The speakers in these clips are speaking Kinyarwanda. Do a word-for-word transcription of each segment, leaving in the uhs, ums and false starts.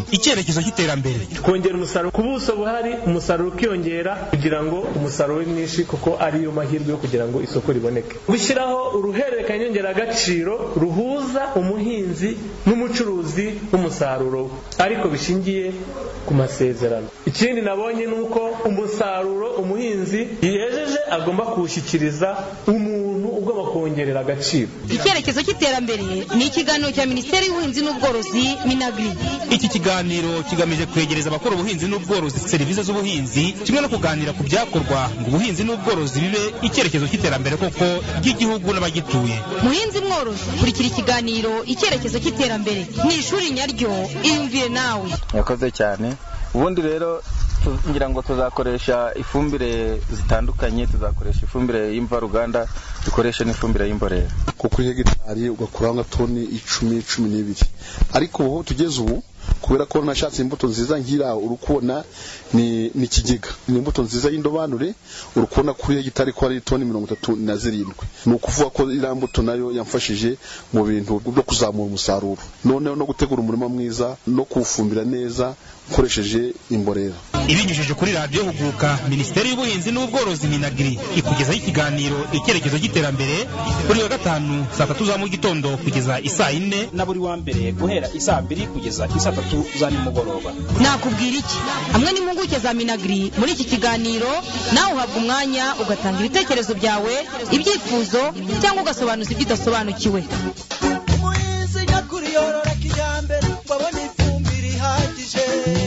icyerekezo cy'iterambere. Kongera umusaruro ku buso buhari, umusaruro ukiyongera kugira ngo umusaruro mwinshi kuko ariyo mahirwe yo kugira ngo isoko riboneke. Gushyiraho uruhererekanya nyongeragaciro ruhuza umuhinzi n'umucuruzi w'umusaruro ariko bishingiye ku masezerano. Ikindi nabonye nuko umusaruro umuhinzi yejeje agomba kuwushyikiriza umuntu ugomba kongerera agaciro. Icyerekezo cy'iterambere ni ikiganiro cya Minisiteri y'Ubuhinzi n'Ubworozi Minagri. Iki kiganiro kigamije kwegereza abakora ubuhinzi n'ubworozi serivisi z'ubuhinzi kimwe no kuganira ku byakorwa ngo ubuhinzi n'ubworozi bibe icyerekezo cy'iterambere koko ry'igihugu n'abagituye. Muhinzi mworozi, kurikira ikiganiro icyerekezo cy'iterambere ni ishuri nyaryo, iyumvire nawe. Yakoze cyane. Ubundi rero ngira ngo tuzakoresha ifumbire zitandukanye, tuzakoresha ifumbire y'imvaruganda, dukoresha n'ifumbire y'imborera. Ku kuri hegitari ugakura nka toni icumi cumi n'ibiri. Ariko ubu tugeze ubu kubera ko nashatse imbuto nziza ngira urukubona ni ni kigega, ni imbuto nziza y'indobanure urukubona kuri hegitari ko ari toni mirongo itatu na zirindwi. Ni ukuvuga ko ira mbuto nayo yamfashije mu bintu byo kuzamura umusaruro, noneho no gutegura umurima mwiza no kuwufumbira neza ukoresheje imborera. Ibinyujije kuri radio Huguka, Minisiteri y'Ubuhinzi n'Ubworozi Minagri ikugezaho ikiganiro icyerekezo cy'iterambere buri wa gatanu saa tatu za mu gitondo kugeza isaa ine na buri wa mbere guhera isaa mbiri kugeza isaa tatu za nimugoroba. Nakubwira iki? Hamwe n'impuguke za Minagri muri iki kiganiro nawe uhabwa umwanya ugatanga ibitekerezo byawe, ibyifuzo cyangwa ugasobanuza ibyidasobanukiwe. Umuhinzi nyakuri yorora kijyambere babone ifumbire ihagije.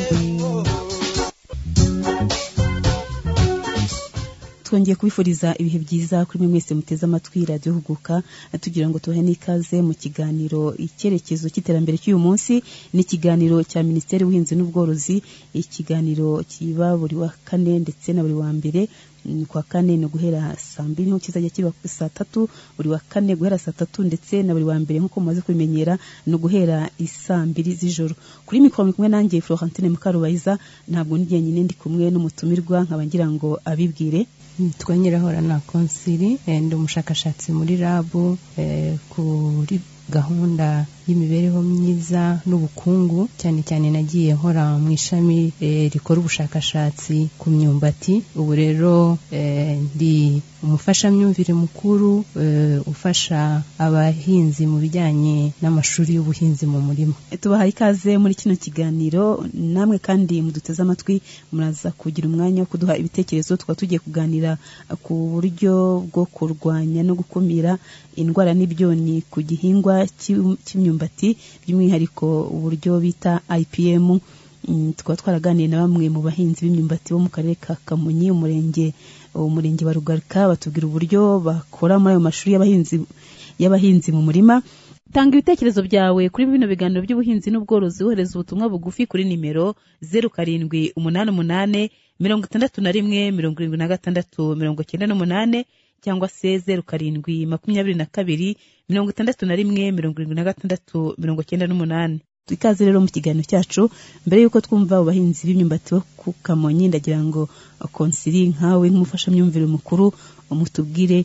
Twongeye kubifuriza ibihe byiza kuri mwe mwese muteze amatwi radio Huguka, tugira ngo tuhe n'ikaze mu kiganiro icyerekezo cy'iterambere cy'uyu munsi. Ni ikiganiro cya Minisiteri y'Ubuhinzi n'Ubworozi, ikiganiro kiba buri wa kane ndetse na buri wa mbere. Kwa kane no guhera saa mbiri no kizajya kiba saa tatu, buri wa kane guhera saa tatu ndetse na buri wa mbere nkuko mumaze kubimenyera no guhera isaa mbiri z'ijoro. Kuri mikoro kumwe nanjye Florentine Mukarubayiza, ntabwo ndi nyine ndi kumwe n'umutumirwa nkaba ngira ngo abibwire. Twanyirahora na konsili ndi umushakashatsi muri labo eh, kuri gahunda y'imibereho myiza n'ubukungu, cyane cyane nagiye nkora mu ishami e, rikora ubushakashatsi ku myumbati. Ubu rero e, ndi umufashamyumvire mukuru e, ufasha abahinzi mu bijyanye n'amashuri y'ubuhinzi mu murima. Tubahaye ikaze muri kino kiganiro, namwe kandi muduteze amatwi muraza kugira umwanya wo kuduha ibitekerezo. Tukaba tugiye kuganira ku buryo bwo kurwanya no gukumira indwara n'ibyoni ku gihingwa cy'imyumbati, by'umwihariko uburyo bita I P M. Tukaba twaraganiye na bamwe mu bahinzi b'imyumbati bo mu karere ka Kamonyi, umurenge umurenge wa Rugarika, batubwira uburyo bakora muri ayo mashuri y'abahinzi y'abahinzi mu murima. Tanga ibitekerezo byawe kuri bino biganiro by'ubuhinzi n'ubworozi, wohereza ubutumwa bugufi kuri nimero zero karindwi umunani umunani mirongo itandatu na rimwe mirongo irindwi na gatandatu mirongo icyenda n'umunani cyangwa se zero karindwi makumyabiri na kabiri mirongo itandatu na rimwe mirongo irindwi na gatandatu mirongo icyenda n'umunani. Ikaze rero mu kiganiro cyacu. Mbere yuko twumva abahinzi b'imyumbati bo ku Kamonyi, ndagira ngo konsili nkawe nk'umufashamyumvire mukuru umutubwire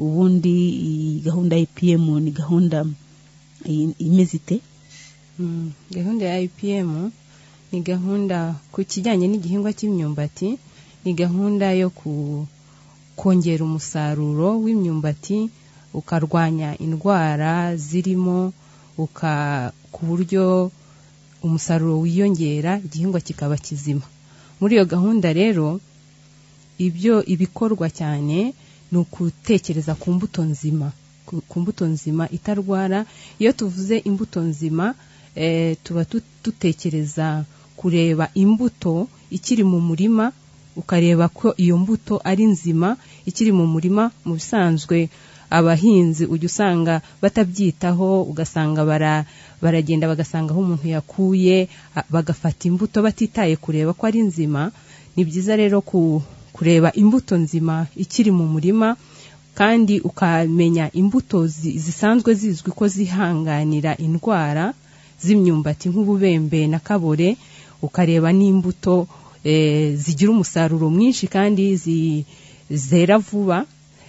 ubundi gahunda ya I P M ni gahunda imeze ite? Mm, gahunda ya I P M ni gahunda ku kijyanye n'igihingwa cy'imyumbati, ni gahunda yo ku kongera umusaruro w'imyumbati, ukarwanya indwara zirimo uka ku buryo umusaruro wiyongera, igihingwa kikaba kizima. Muri iyo gahunda rero ibyo ibikorwa cyane ni ukutekereza ku mbuto nzima, ku mbuto nzima itarwara. Iyo tuvuze imbuto nzima e, tuba tutekereza kureba imbuto ikiri mu murima, ukareba ko iyo mbuto ari nzima ikiri mu murima. Mu bisanzwe abahinzi ujya usanga batabyitaho, ugasanga bara baragenda bagasanga aho umuntu yakuye, bagafata imbuto batitaye kureba ko ari nzima. Ni byiza rero ku kureba imbuto nzima ikiri mu murima, kandi ukamenya imbuto zisanzwe zizwi ko zihanganira indwara z'imyumbati nk'ububembe na kabore, ukareba n'imbuto e, zigira umusaruro mwinshi kandi zi, zera vuba.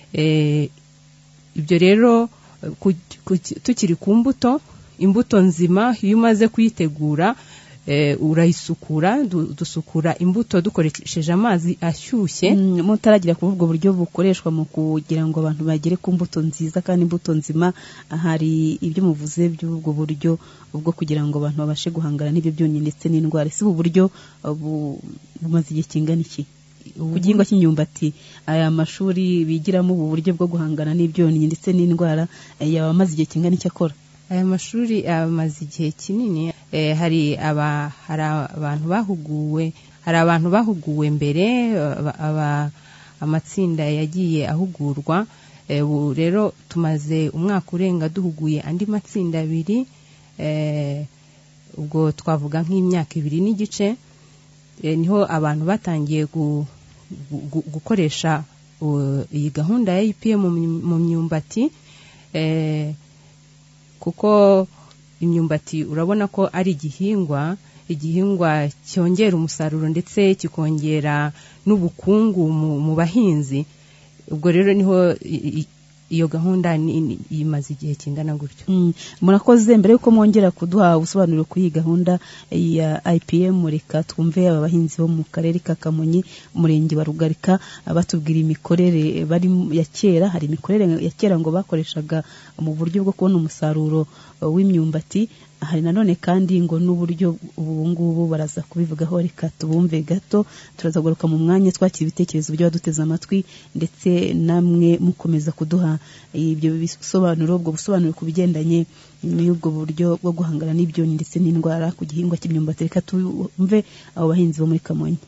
E, ibyo rero tukiri ku mbuto, imbuto nzima iyo umaze kuyitegura urayisukura dusukura imbuto dukoresheje amazi ashyushye. Mutaragira kuri ubwo buryo bukoreshwa mu kugira ngo abantu bagere ku mbuto nziza kandi imbuto nzima, hari ibyo muvuze by'ubwo buryo ubwo kugira ngo abantu babashe guhangana n'ibyo byonnyi ndetse n'indwara. Si ubu buryo bumaze igihe kingana iki ku gihingwa cy'imyumbati? Aya mashuri bigiramo ubu buryo bwo guhangana n'ibyonnyi ndetse n'indwara yabamaze igihe kingana iki akora? Aya mashuri amaze igihe kinini. E, hari aba hari abantu bahuguwe hari abantu bahuguwe mbere, aba amatsinda yagiye ahugurwa. E, ubu rero tumaze umwaka urenga duhuguye andi matsinda abiri. E, ubwo twavuga nk'imyaka ibiri n'igice. E, niho abantu batangiye gu, gu, gukoresha uh, iyi gahunda ya I P M mu myumbati. E, kuko imyumbati urabona ko ari igihingwa igihingwa cyongera umusaruro ndetse kikongera n'ubukungu mu, mu bahinzi. Ubwo rero niho iyo gahunda imaze igihe kingana gutyo. Mm. Murakoze. Mbere yuko mwongera kuduha ubusobanuro ku iyi gahunda ya I P M, reka twumve aba bahinzi bo mu karere ka Kamonyi, umurenge wa Rugarika, abatubwira imikorere bari ya kera. Hari imikorere ya kera ngo bakoreshaga mu buryo bwo kubona umusaruro w'imyumbati, hari nanone kandi ngo n'uburyo ubu ngubu baraza kubivugaho. Reka tubumve gato, turaza kugaruka mu mwanya twakira ibitekerezo byo baduteze amatwi, ndetse namwe mukomeza kuduha ibyo bisobanuro, ubwo busobanuro ku bigendanye n'ubwo buryo bwo guhangana n'ibyonnyi ndetse n'indwara ku gihingwa cy'imyumbati. Reka tumve abo bahinzi bo muri Kamonyi.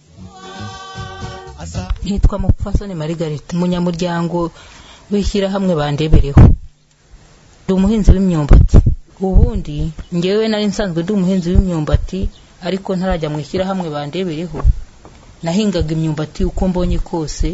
Hitwa Mupfasoni Margarita, umunyamuryango w'ishyira hamwe bandebereho. Ndi umuhinzi w'imyumbati. Ubundi ngewe nari nsanzwe ndi umuhinzi w'imyumbati, ariko ntarajya mu ishyira hamwe bandebereho. Nahingaga imyumbati uko mbonye kose,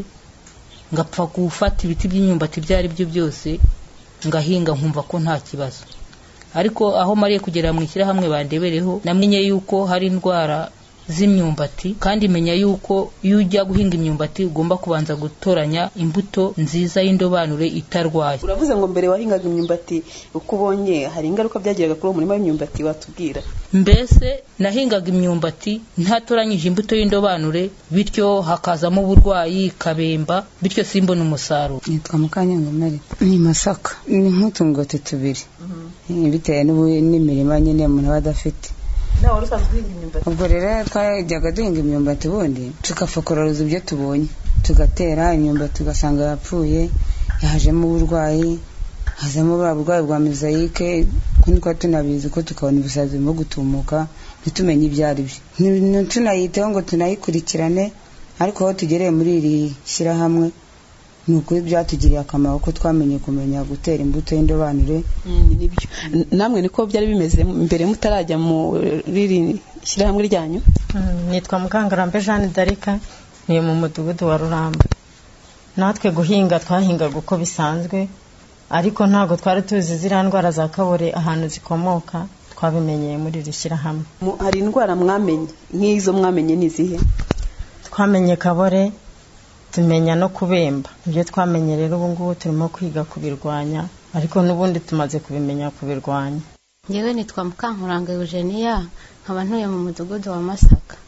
ngapfa gufata ibiti by'imyumbati byari byo byose ngahinga nkumva ko nta kibazo. Ariko aho mariye kugera mu ishyira hamwe bandebereho, namenye yuko hari indwara z'imyumbati, kandi menya yuko iyo ujya guhinga imyumbati ugomba kubanza gutoranya imbuto nziza y'indobanure itarwaye. Uravuze ngo mbere wahingaga imyumbati uko ubonye, hari ingaruka byagiraga kuri uwo murima w'imyumbati watubwira? Mbese nahingaga imyumbati ntatoranyije imbuto y'indobanure, bityo hakazamo uburwayi, kabemba, bityo simbona umusaruro. Nitwa Mukanyango Mary, ni Masaka. Ni nk'utungote tubiri. Mm-hmm. Bitewe n'imirima nyine umuntu aba adafite. Nawe urusanzwe uhinga imyumbati? Ubwo rero twajyaga duhinga imyumbati, ubundi tukafokoroza ibyo tubonye, tugatera imyumbati tugasanga yapfuye, yahajemo uburwayi, hazamo bwa burwayi bwa mozayike, kundi kwa tunabizi ko tukabona ubusazi bwo gutumuka ntitumenye ibyo ari byo. Tunayiteho ngo tunayikurikirane, ariko aho tugereye muri iri shyirahamwe nukuri byatugiriye akamaro ko twamenye kumenya gutera imbuto y'indobanure. Nibyo namwe niko byari bimeze mbere mutarajya mu riri shyirahamwe ryanyu? Nitwa Mukangarambe Jeanne Darika, ni mu mudugudu wa Ruramba. Natwe guhinga twahingaga uko bisanzwe, ariko ntago twari tuzi ziriya ndwara za kabore ahantu zikomoka, twabimenyeye muri iri shyirahamwe. Hari indwara mwamenye? Nk'izo mwamenye ni zihe? Twamenye kabore, tumenya no kubemba. Ibyo twamenye rero ubu ngubu turimo kwiga kubirwanya, ariko n'ubundi tumaze kubimenya kubirwanya. Ngewe nitwa Mukankuranga Eugenia, nkaba ntuye mu mudugudu wa Masaka.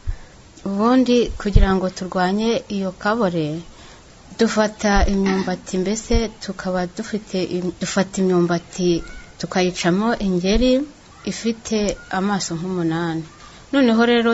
Ubundi kugira ngo turwanye iyo kabore, dufata imyumbati, mbese tukaba dufite dufata imyumbati tukayicamo ingeri ifite amaso nk'umunani. Noneho rero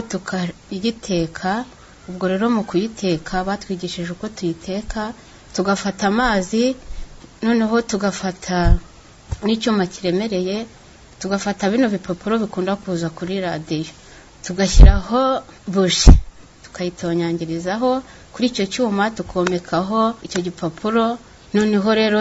tukayiteka. Ubwo rero mu kuyiteka batwigishije uko tuyiteka, tugafata amazi, noneho tugafata n'icyuma kiremereye, tugafata bino bipapuro bikunda kuza kuri radiyo, tugashyiraho buji, tukayitonyangirizaho kuri icyo cyuma, tukomekaho icyo gipapuro. Noneho rero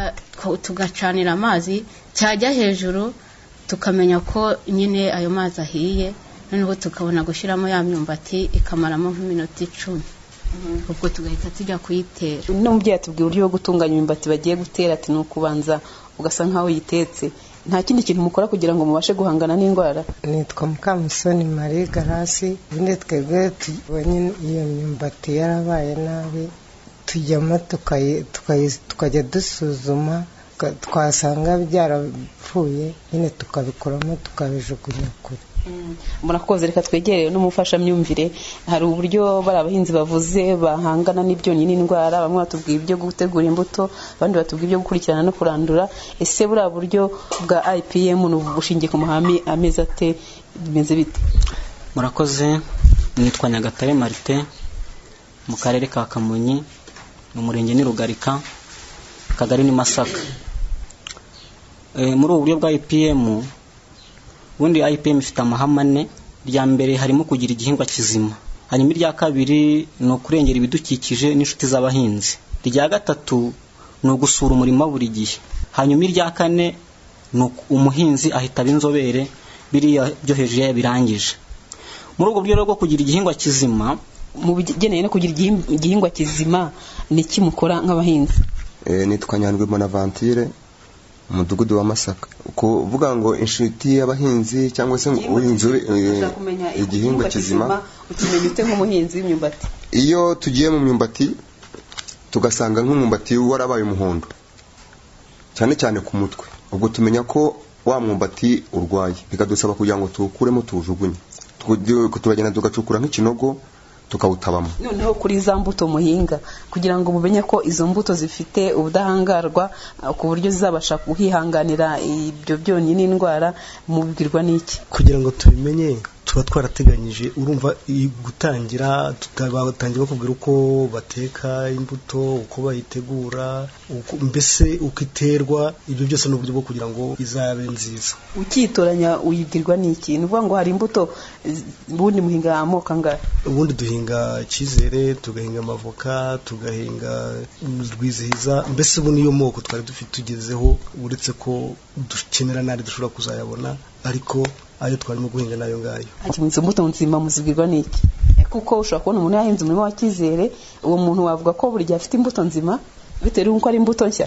tugacanira amazi, cyajya hejuru tukamenya ko nyine ayo mazi ahiye, noneho tukabona gushyiramo ya myumbati ikamaramo nk'iminota icumi. Ubwo tugahita tujya kuyitera. No mubyeyi atubwira uburyo bwo gutunganya imyumbati bagiye gutera, ati nukubanza ugasa nkaho yitetse. Nta kindi kintu mukora kugira ngo mubashe guhangana n'indwara? Nitwa Mukamusoni Marie Garasi. Binde twebwe tubonye iyo myumbati yarabaye nabi, tujyamo tukajya dusuzuma, twasanga byarapfuye nyine tukabikuramo tukabijugunya kure. murakoze. Reka twegereye n'umufashamyumvire. Hari uburyo bari abahinzi bavuze bahangana n'ibyonnyi n'indwara, bamwe batubwira ibyo gutegura imbuto, abandi batubwira ibyo gukurikirana no kurandura. Ese buriya buryo bwa I P M ni ubushingiye ku mahame ameze ate, bimeze bite? Murakoze. Nitwa Nyagatare Martin, mu karere ka Kamonyi, mu murenge ni Rugarika, akagari ni Masaka. E, muri ubu buryo bwa I P M, ubundi I P M ifite amahamane. Rya mbere harimo kugira igihingwa kizima, hanyuma irya kabiri ni ukurengera ibidukikije n'inshuti z'abahinzi, irya gatatu ni ugusura umurima buri gihe, hanyuma irya kane ni umuhinzi ahita b'inzobere biriya byo hejuru ya birangije. Muri ubwo buryo bwo kugira igihingwa kizima, mu bigeneye no kugira igihingwa kizima, ni iki mukora nk'abahinzi? Eh, nitwa Nyandwi Bonaventure, umudugudu wa Masaka. Kuvuga ngo inshuti y'abahinzi cyangwa se ubuhinzi igihingwa kizima, ukimenye ute nk'umuhinzi w'imyumbati? Iyo tugiye mu myumbati tugasanga nk'umwumbati warabaye umuhondo cyane cyane ku mutwe, ubwo tumenya ko wa mwumbati urwaye, bikadusaba kugira ngo tuwukuremo tuwujugunye, turagenda tugacukura nk'ikinogo tukawutabamo. Noneho kuri za mbuto muhinga, kugira ngo mumenye ko izo mbuto zifite ubudahangarwa ku buryo zizabasha kuhihanganira ibyo byonnyi n'indwara, mubwirwa n'iki? Kugira ngo tubimenye tuba twarateganyije, urumva gutangira tukabatangira bakubwira uko bateka imbuto, uko bayitegura, mbese ukiterwa, ibyo byose ni uburyo bwo kugira ngo izabe nziza. Ukitoranya uyibwirwa n'iki? Ni uvuga ngo hari imbuto ubundi muhinga amoko angahe? Ubundi duhinga Cyizere, tugahinga amavoka, tugahinga Rwizihiza, mbese ubu niyo moko twari dufite tugezeho, uretse ko dukenera nari dushobora kuzayabona, ariko ayo twarimo guhinga nayo ngayo. Izo mbuto nzima muzibwirwa n'iki? Kuko ushobora kubona umuntu yahinze umurima wa Cyizere, uwo muntu wavuga ko buri gihe afite imbuto nzima bitewe n'uko ari imbuto nshya.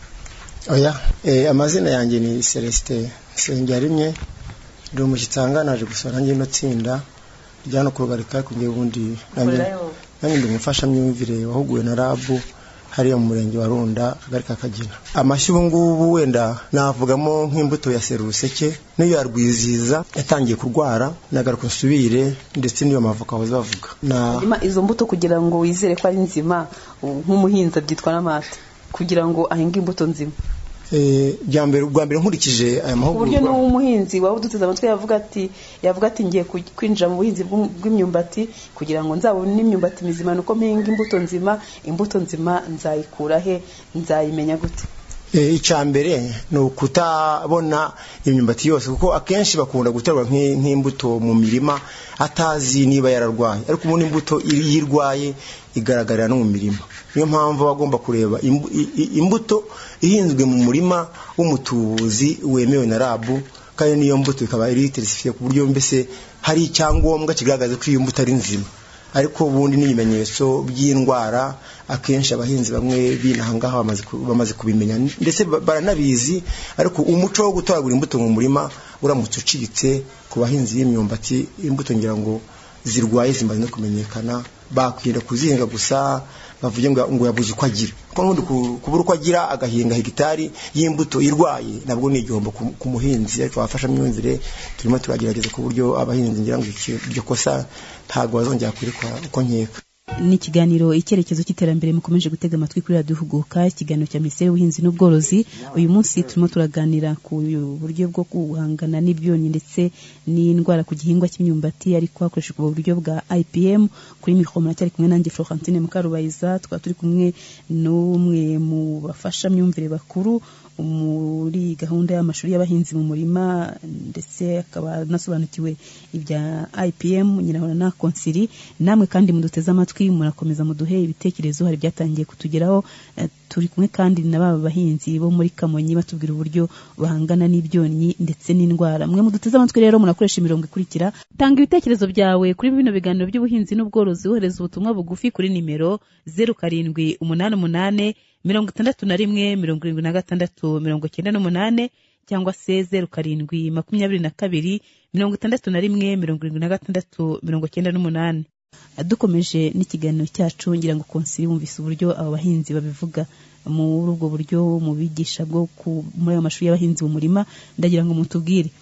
Oya, eh, amazina yanjye ni Celestin Sengarimwe, ndi umushyitanga naje gusora njye no tsinda ryano kurugarika kungiye ubundi nanjye nanjye ndi umufashamyumvire wahuguwe na Rabu hariya mu murenge wa Runda, akagari ka Kagina. Amashyi ubu ngubu wenda navugamo nk'imbuto ya Seruseke n'iyo ya Rwizihiza yatangiye kurwara, nagaruka nsubire, ndetse n'iyo mavoka aho bavuga. Na izo mbuto kugira ngo wizere ko ari nzima, nk'umuhinza byitwa n'amata, kugira ngo ahinge imbuto nzima. Eh, byambere ubwa mbere nkurikije aya mahugurwa, uburyo no umuhinzi wawe uduteze amatwe yavuga ati yavuga ati ngiye kwinjira mu buhinzi bw'imyumbati kugira ngo nzabone imyumbati mizima, nuko mpinga imbuto nzima, imbuto nzima nzayikura he, nzayimenya gute? Eh, icambere no kutabona imyumbati yose, kuko akenshi bakunda guterwa nk'imbuto mu mirima atazi niba yararwaye, ariko umuntu imbuto yirwaye igaragarira no mu mirima. Niyo mpamvu bagomba kureba imbuto ihinzwe mu murima w'umutubuzi wemewe na Rabu, kandi niyo mbuto ikaba iri certifié ku buryo mbese hari icyangombwa kigaragaza ko iyo mbuto ari nzima. Ariko ubundi n'ibimenyetso by'indwara akenshi abahinzi bamwe binahangaha bamaze bamaze kubimenya, ndetse baranabizi, ariko umuco wo gutoragura imbuto mu murima uramutse ucitse ku bahinzi b'imyumbati, imbuto ngira ngo zirwaye zimaze no kumenyekana, bakwira kuzihinga gusa bavuye ngo ngo yabuze uko agira, ko n'undi kubura uko agira agahinga hegitari y'imbuto irwaye, nabwo ni igihombo ku muhinzi. Ariko wafasha myumvire turimo turagerageza ku buryo abahinzi ngira ngo iryo kosa ntago bazongera kurikora uko nkeka. Ni ikiganiro icyerekezo cy'iterambere mukomeje gutega amatwi kuri Radio Huguka, ikiganiro cya Minisiteri y'Ubuhinzi n'Ubworozi. Uyu munsi turimo turaganira ku buryo bwo guhangana n'ibyonnyi ndetse n'indwara ku gihingwa cy'imyumbati, ariko hakoreshejwe uburyo bwa I P M. Kuri mikoro cyari kumwe nanjye Florentine Mukarubayiza, twaba turi kumwe n'umwe mu bafasha myumvire bakuru muri gahunda y'amashuri y'abahinzi mu murima, ndetse akaba nasobanukiwe ibya I P M nyirahora na konsiri. Namwe kandi muduteze amatwi, murakomeza muduhe ibitekerezo, hari byatangiye kutugeraho. Turi kumwe kandi na baba bahinzi bo muri Kamonyi batubwira uburyo bahangana n'ibyonnyi ndetse n'indwara. Mwe muduteze amatwi rero munakoresha imirongo ikurikira, tanga ibitekerezo byawe kuri bino biganiro by'ubuhinzi n'ubworozi, wohereza ubutumwa bugufi kuri nimero zero karindwi umunani umunani mirongo itandatu na rimwe mirongo irindwi na gatandatu mirongo icyenda n'umunani, cyangwa se zero karindwi makumyabiri na kabiri mirongo itandatu na rimwe mirongo irindwi na gatandatu mirongo icyenda n'umunani. Dukomeje n'ikiganiro cyacu, ngira ngo konsiri wumvise uburyo abo bahinzi babivuga muri ubwo buryo mu bigisha bwo muri ayo mashuri y'abahinzi mu murima. Ndagira ngo mutubwire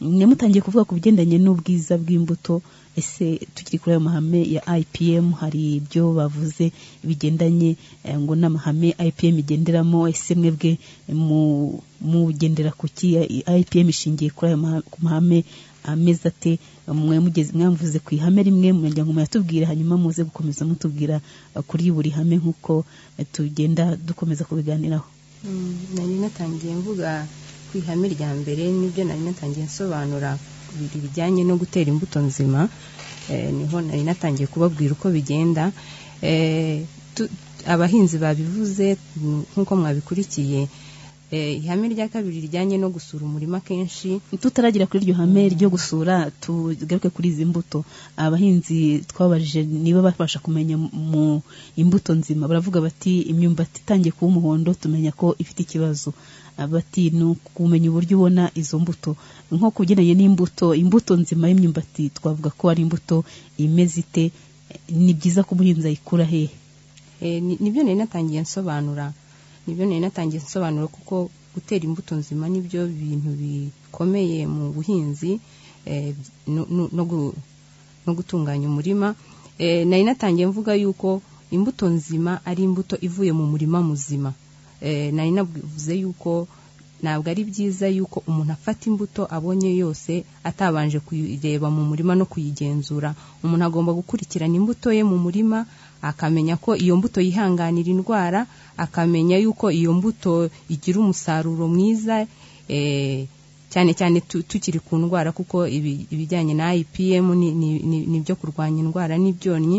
Nemutangiye kuvuga ku bigendanye n'ubwiza bw'imbuto, ese tukiri kuri ayo mahame ya I P M hari ibyo bavuze bigendanye eh, ngo n'amahame I P M igenderamo, ese mwebwe mu mugendera kuki I P M ishingiye kuri ayo maha- ku mahame ameza ate? Mwe mugeze mwamvuze ku ihame rimwe mujya ngo muyatubwire, hanyuma muze gukomeza mutubwira eh, kuri buri hame nkuko eh, tugenda dukomeza kubiganiraho. Mm, nari natangiye mvuga ku ihame rya mbere nibyo nari natangiye nsobanura ibiri bijyanye no gutera imbuto nzima. Eh, niho nari natangiye kubabwira uko bigenda. Eh, tu- abahinzi babivuze mm, nkuko mwabikurikiye. Eh, ihame rya kabiri rijyanye no gusura umurima kenshi. Tutaragira kuri iryo hame ryo gusura, tugaruke kuri izi mbuto. Abahinzi twabajije niba bafasha kumenya mu imbuto nzima, baravuga bati imyumbati itangiye kuba umuhondo tumenya ko ifite ikibazo. Abati no kumenya uburyo ubona izo mbuto, nko kugendanye n'imbuto, imbuto nzima y'imyumbati twavuga ko ari imbuto imeze ite, ni byiza ko umuhinzi ayikura hehe? Eh, ni- nibyo nari natangiye nsobanura nibyo nari natangiye nsobanura kuko gutera imbuto nzima nibyo bintu bikomeye mu buhinzi, eh, no, no, no, gu- no gutunganya umurima. Eh, nari natangiye mvuga yuko imbuto nzima ari imbuto ivuye mu murima muzima. Eh, nari navuze yuko ntabwo ari byiza yuko umuntu afata imbuto abonye yose atabanje kuyireba mu murima no kuyigenzura. Umuntu agomba gukurikirana imbuto ye mu murima, akamenya ko iyo mbuto yihanganira indwara, akamenya yuko iyo mbuto igira umusaruro mwiza, eh, cyane cyane tu- tukiri ku ndwara, kuko ibi- ibijyanye na I P M ni, ni, ni, ni byo kurwanya indwara n'ibyonnyi.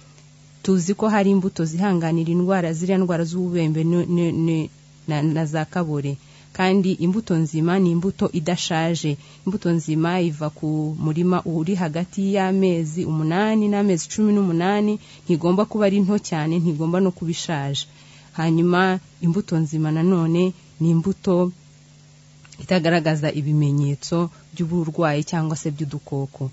Tuzi ko hari imbuto zihanganira indwara, ziriya ndwara z'ububembe ni- ni- ni- na, na za kabore. Kandi imbuto nzima ni imbuto idashaje. Imbuto nzima iva ku murima uri hagati y'amezi umunani n'amezi cumi n'umunani, ntigomba kuba ari nto cyane, ntigomba no kuba ishaje. Hanyuma imbuto nzima nanone ni imbuto itagaragaza ibimenyetso by'uburwayi cyangwa se by'udukoko.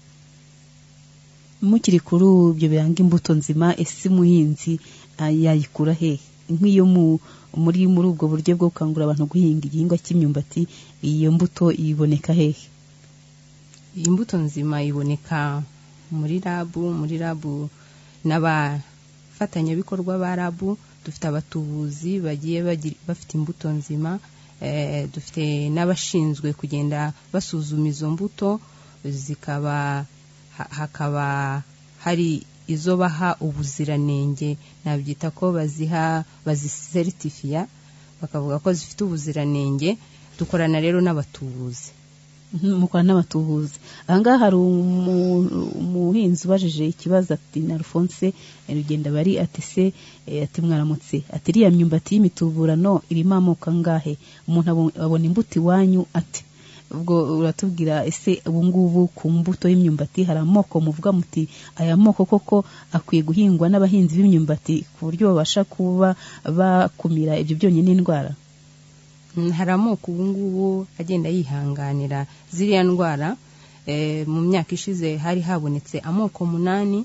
Mukiri kuri ibyo biranga imbuto nzima, ese umuhinzi ah, yayikura hehe? Nk'iyo mu muri muri ubwo buryo bwo gukangurira abantu guhinga igihingwa cy'imyumbati, iyo mbuto iboneka hehe? Iyi mbuto nzima iboneka muri labu muri labu n'abafatanyabikorwa ba labu. Dufite abatubuzi bagiye bagira- bafite imbuto nzima. Eh, dufite n'abashinzwe kugenda basuzuma izo mbuto, zikaba ha- hakaba hari izo baha ubuziranenge, nabyita ko baziha baziseritifiya, bakavuga ko zifite ubuziranenge. Dukorana rero n'abatubuzi. Mhm, mukora n'abatubuzi. Ahangaha hari umu- umuhinzi ubajije ikibazo ati na Alphonse eh, Rugenda bari ati se eh, ati mwaramutse, ati iriya myumbati y'imituburano irimo amoko angahe? Umuntu abo- abona imbuto iwanyu ati, ubwo uratubwira ese ubu ngubu ku mbuto y'imyumbati hari amoko muvuga muti aya moko koko akwiye guhingwa n'abahinzi b'imyumbati ku buryo babasha kuba bakumira ibyo byonnyi n'indwara? Mm, hari amoko ubu ngubu agenda yihanganira ziriya ndwara. Eh, mu myaka ishize hari habonetse amoko munani.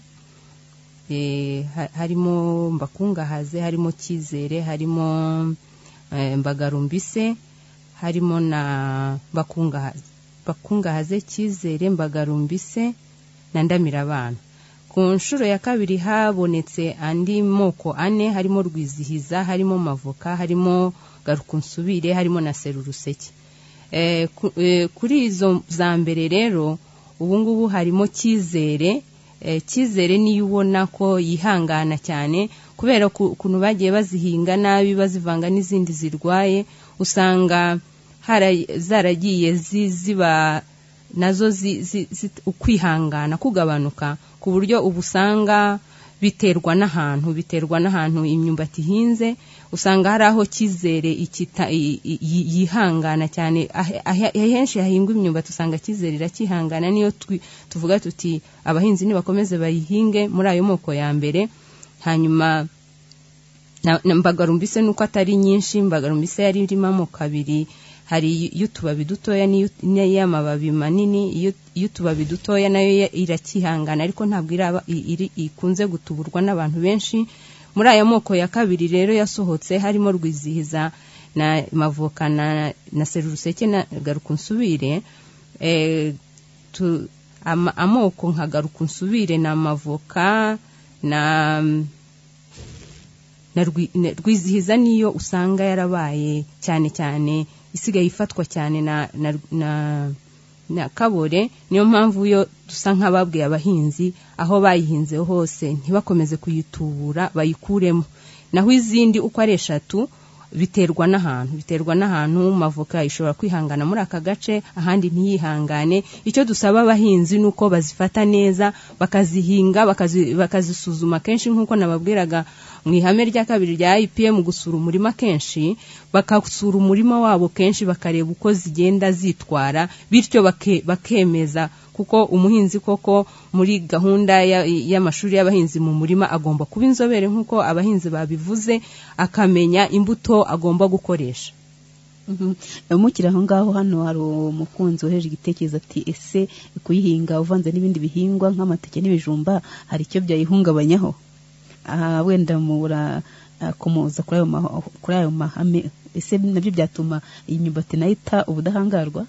Eh, ha- harimo mbakungahaze, harimo cyizere, harimo eh, mbagarumbise, harimo na bakungahaze bakungahaze cyizere, mbagarumbise na ndamirabana. Ku nshuro ya kabiri habonetse andi moko ane, harimo rwizihiza, harimo mavoka, harimo garukunsubire, harimo na seruruseke. Eh, ku- eh, kuri izo za mbere rero ubu ngubu harimo cyizere. Eh, cyizere niyo ubona ko yihangana cyane kubera ku- ukuntu bagiye bazihinga nabi, bazivanga n'izindi zirwaye, usanga hara- zaragiye zi- ziba nazo zi- zi- zi- ukwihangana kugabanuka, ku buryo ubu usanga biterwa n'ahantu biterwa n'ahantu imyumbati ihinze. Usanga hari aho cyizere ikita i- i- yihangana cyane, ahe- ahe- ahenshi hahingwa imyumbati usanga cyizere irakihangana. Niyo twi- tuvuga tuti abahinzi nibakomeze bayihinge muri ayo moko ya mbere. Hanyuma na, na mbagarumbise nuko atari nyinshi. Mbagarumbise yari irimo amoko abiri, hari y'utubabi dutoya n'iy'amababi manini. Iyo y'utubabi dutoya nayo ya- irakihangana, ariko ntabwo iraba i- iri ikunze gutuburwa n'abantu benshi. Muri aya moko ya kabiri rero yasohotse harimo rwizihiza na mavoka na, na seruruseke na garukunsubire. eh, tu, ama, amoko nkagaruka nsubire na mavoka na na rwizihiza niyo usanga yarabaye cyane cyane isigaye ifatwa cyane na na, na na kabore. Niyo mpamvu yo dusa nk'ababwiye abahinzi aho bayihinze hose ntibakomeze kuyitubura bayikuremo. Naho izindi uko ari eshatu biterwa n'ahantu biterwa n'ahantu mavoka ishobora kwihangana muri aka gace ahandi ntiyihangane. Icyo dusaba abahinzi nuko bazifata neza bakazihinga bakazi, bakazisuzuma kenshi nkuko nababwiraga mu ihame rya kabiri rya I P M gusura umurima kenshi, bakasura umurima wabo kenshi bakareba uko zigenda zitwara, bityo bake, bakemeza kuko umuhinzi koko muri gahunda y'amashuri y'abahinzi mu murima agomba kuba inzobere nkuko abahinzi babivuze, akamenya imbuto agomba gukoresha. Mukira aho ngaho hano hari umukunzi woheje igitekerezo ati ese kuyihinga uvanze n'ibindi bihingwa nk'amateke n'ibijumba hari icyo byayihungabanyaho? Aha wenda mura kumuza kuri ayo kuri ayo mahame, ese nabyo byatuma iyi myumbati nayita ubudahangarwa?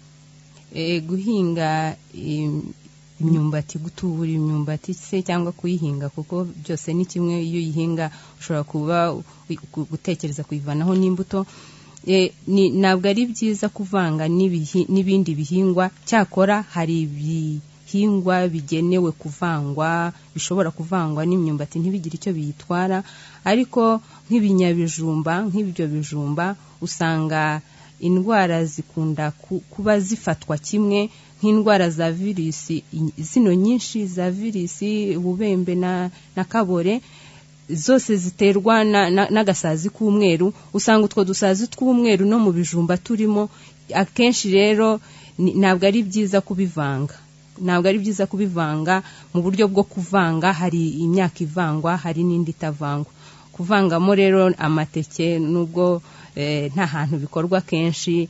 E, guhinga imyumbati, gutubura imyumbati se cyangwa kuyihinga kuko byose ni kimwe. Iyo yihinga ushobora kuba gutekereza kuyivanaho n'imbuto. E, ni nabwo ari byiza kuvanga n'ibindi bihingwa, cyakora hari ibihingwa bigenewe kuvangwa bishobora kuvangwa n'imyumbati ntibigire icyo biyitwara, ariko nk'ibinyabijumba nk'ibyo bijumba usanga indwara zikunda kuba zifatwa kimwe, nk'indwara za virusi zino nyinshi za virusi ububembe na, na kabore zose ziterwa n'agasazi na, na k'umweru. Usanga utwo dusazi tw'umweru no mu bijumba turimo. Akenshi rero ntabwo ari byiza kubivanga ntabwo ari byiza kubivanga mu buryo bwo kuvanga. Hari imyaka ivangwa hari n'indi itavangwa. Kuvangamo rero amateke nubwo eh, nta hantu bikorwa kenshi,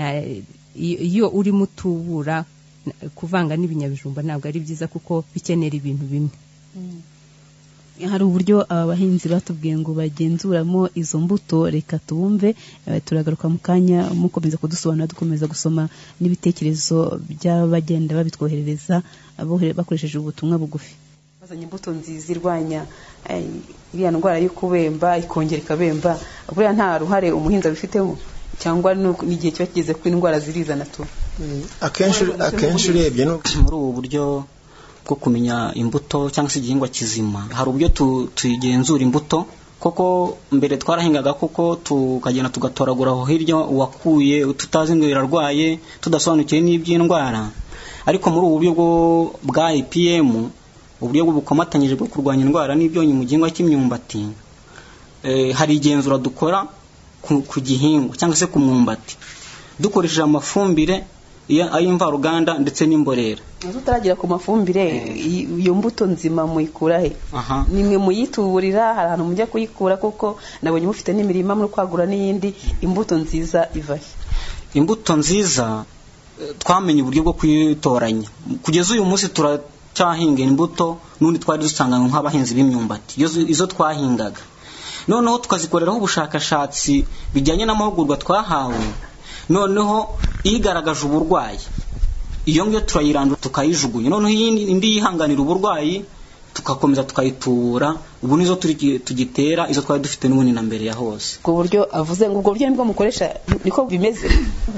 iyo uri mutubura kuvanga n'ibinyabijumba ntabwo ari byiza kuko bikenera ibintu bimwe. Mm. Hari uburyo abahinzi batubwiye ngo bagenzuramo izo mbuto, reka tubumve. Turagaruka mu kanya mukomeza kudusobanura dukomeza gusoma n'ibitekerezo by'abagenda babitwoherereza bakoresheje ubutumwa bugufi. Bazanye imbuto nziza irwanya iriya ndwara yo kubemba ikongera ikabemba, buriya nta ruhare umuhinzi abifitemo cyangwa n'igihe cyo kigeze ku indwara zirizana tu? Akenshi akenshi urebye no muri ubu buryo bwo kumenya imbuto cyangwa se igihingwa kizima, hari uburyo tuyigenzura imbuto. Koko mbere twarahingaga kuko tukagenda tugatoragura aho hirya uwakuye tutazi ngo irarwaye tudasobanukiye n'iby'indwara. Ariko muri ubu buryo bwa I P M, uburyo bukomatanyije bwo kurwanya indwara n'ibyonyi mu gihingwa cy'imyumbati, eh, hari igenzura dukora ku, ku gihingwa cyangwa se ku mwumbati dukoresheje amafumbire ay'imvaruganda ndetse n'imborera. Tutaragira ku mafumbire iyo mbuto nzima muyikura he? Nimwe muyituburira, hari ahantu mujya kuyikura kuko nabonye mufite n'imirima muri kwagura n'iyindi. Imbuto nziza iva he? Imbuto nziza twamenye uburyo bwo kuyitoranya. Kugeza uyu munsi turacyahinga imbuto n'undi twari dusanganywe nk'abahinzi b'imyumbati izo twahingaga, noneho tukazikoreraho ubushakashatsi bijyanye n'amahugurwa twahawe. Noneho igaragaje uburwayi iyo ngiyo turayirandura tukayijugunya, noneho indi yihanganira uburwayi tugakomeza tukayitubura. Ubu nizo tugitera izo twari dufite n'ubundi na mbere ya hose. Ubwo buryo avuze ngo ubwo buryo nibwo mukoresha niko bimeze?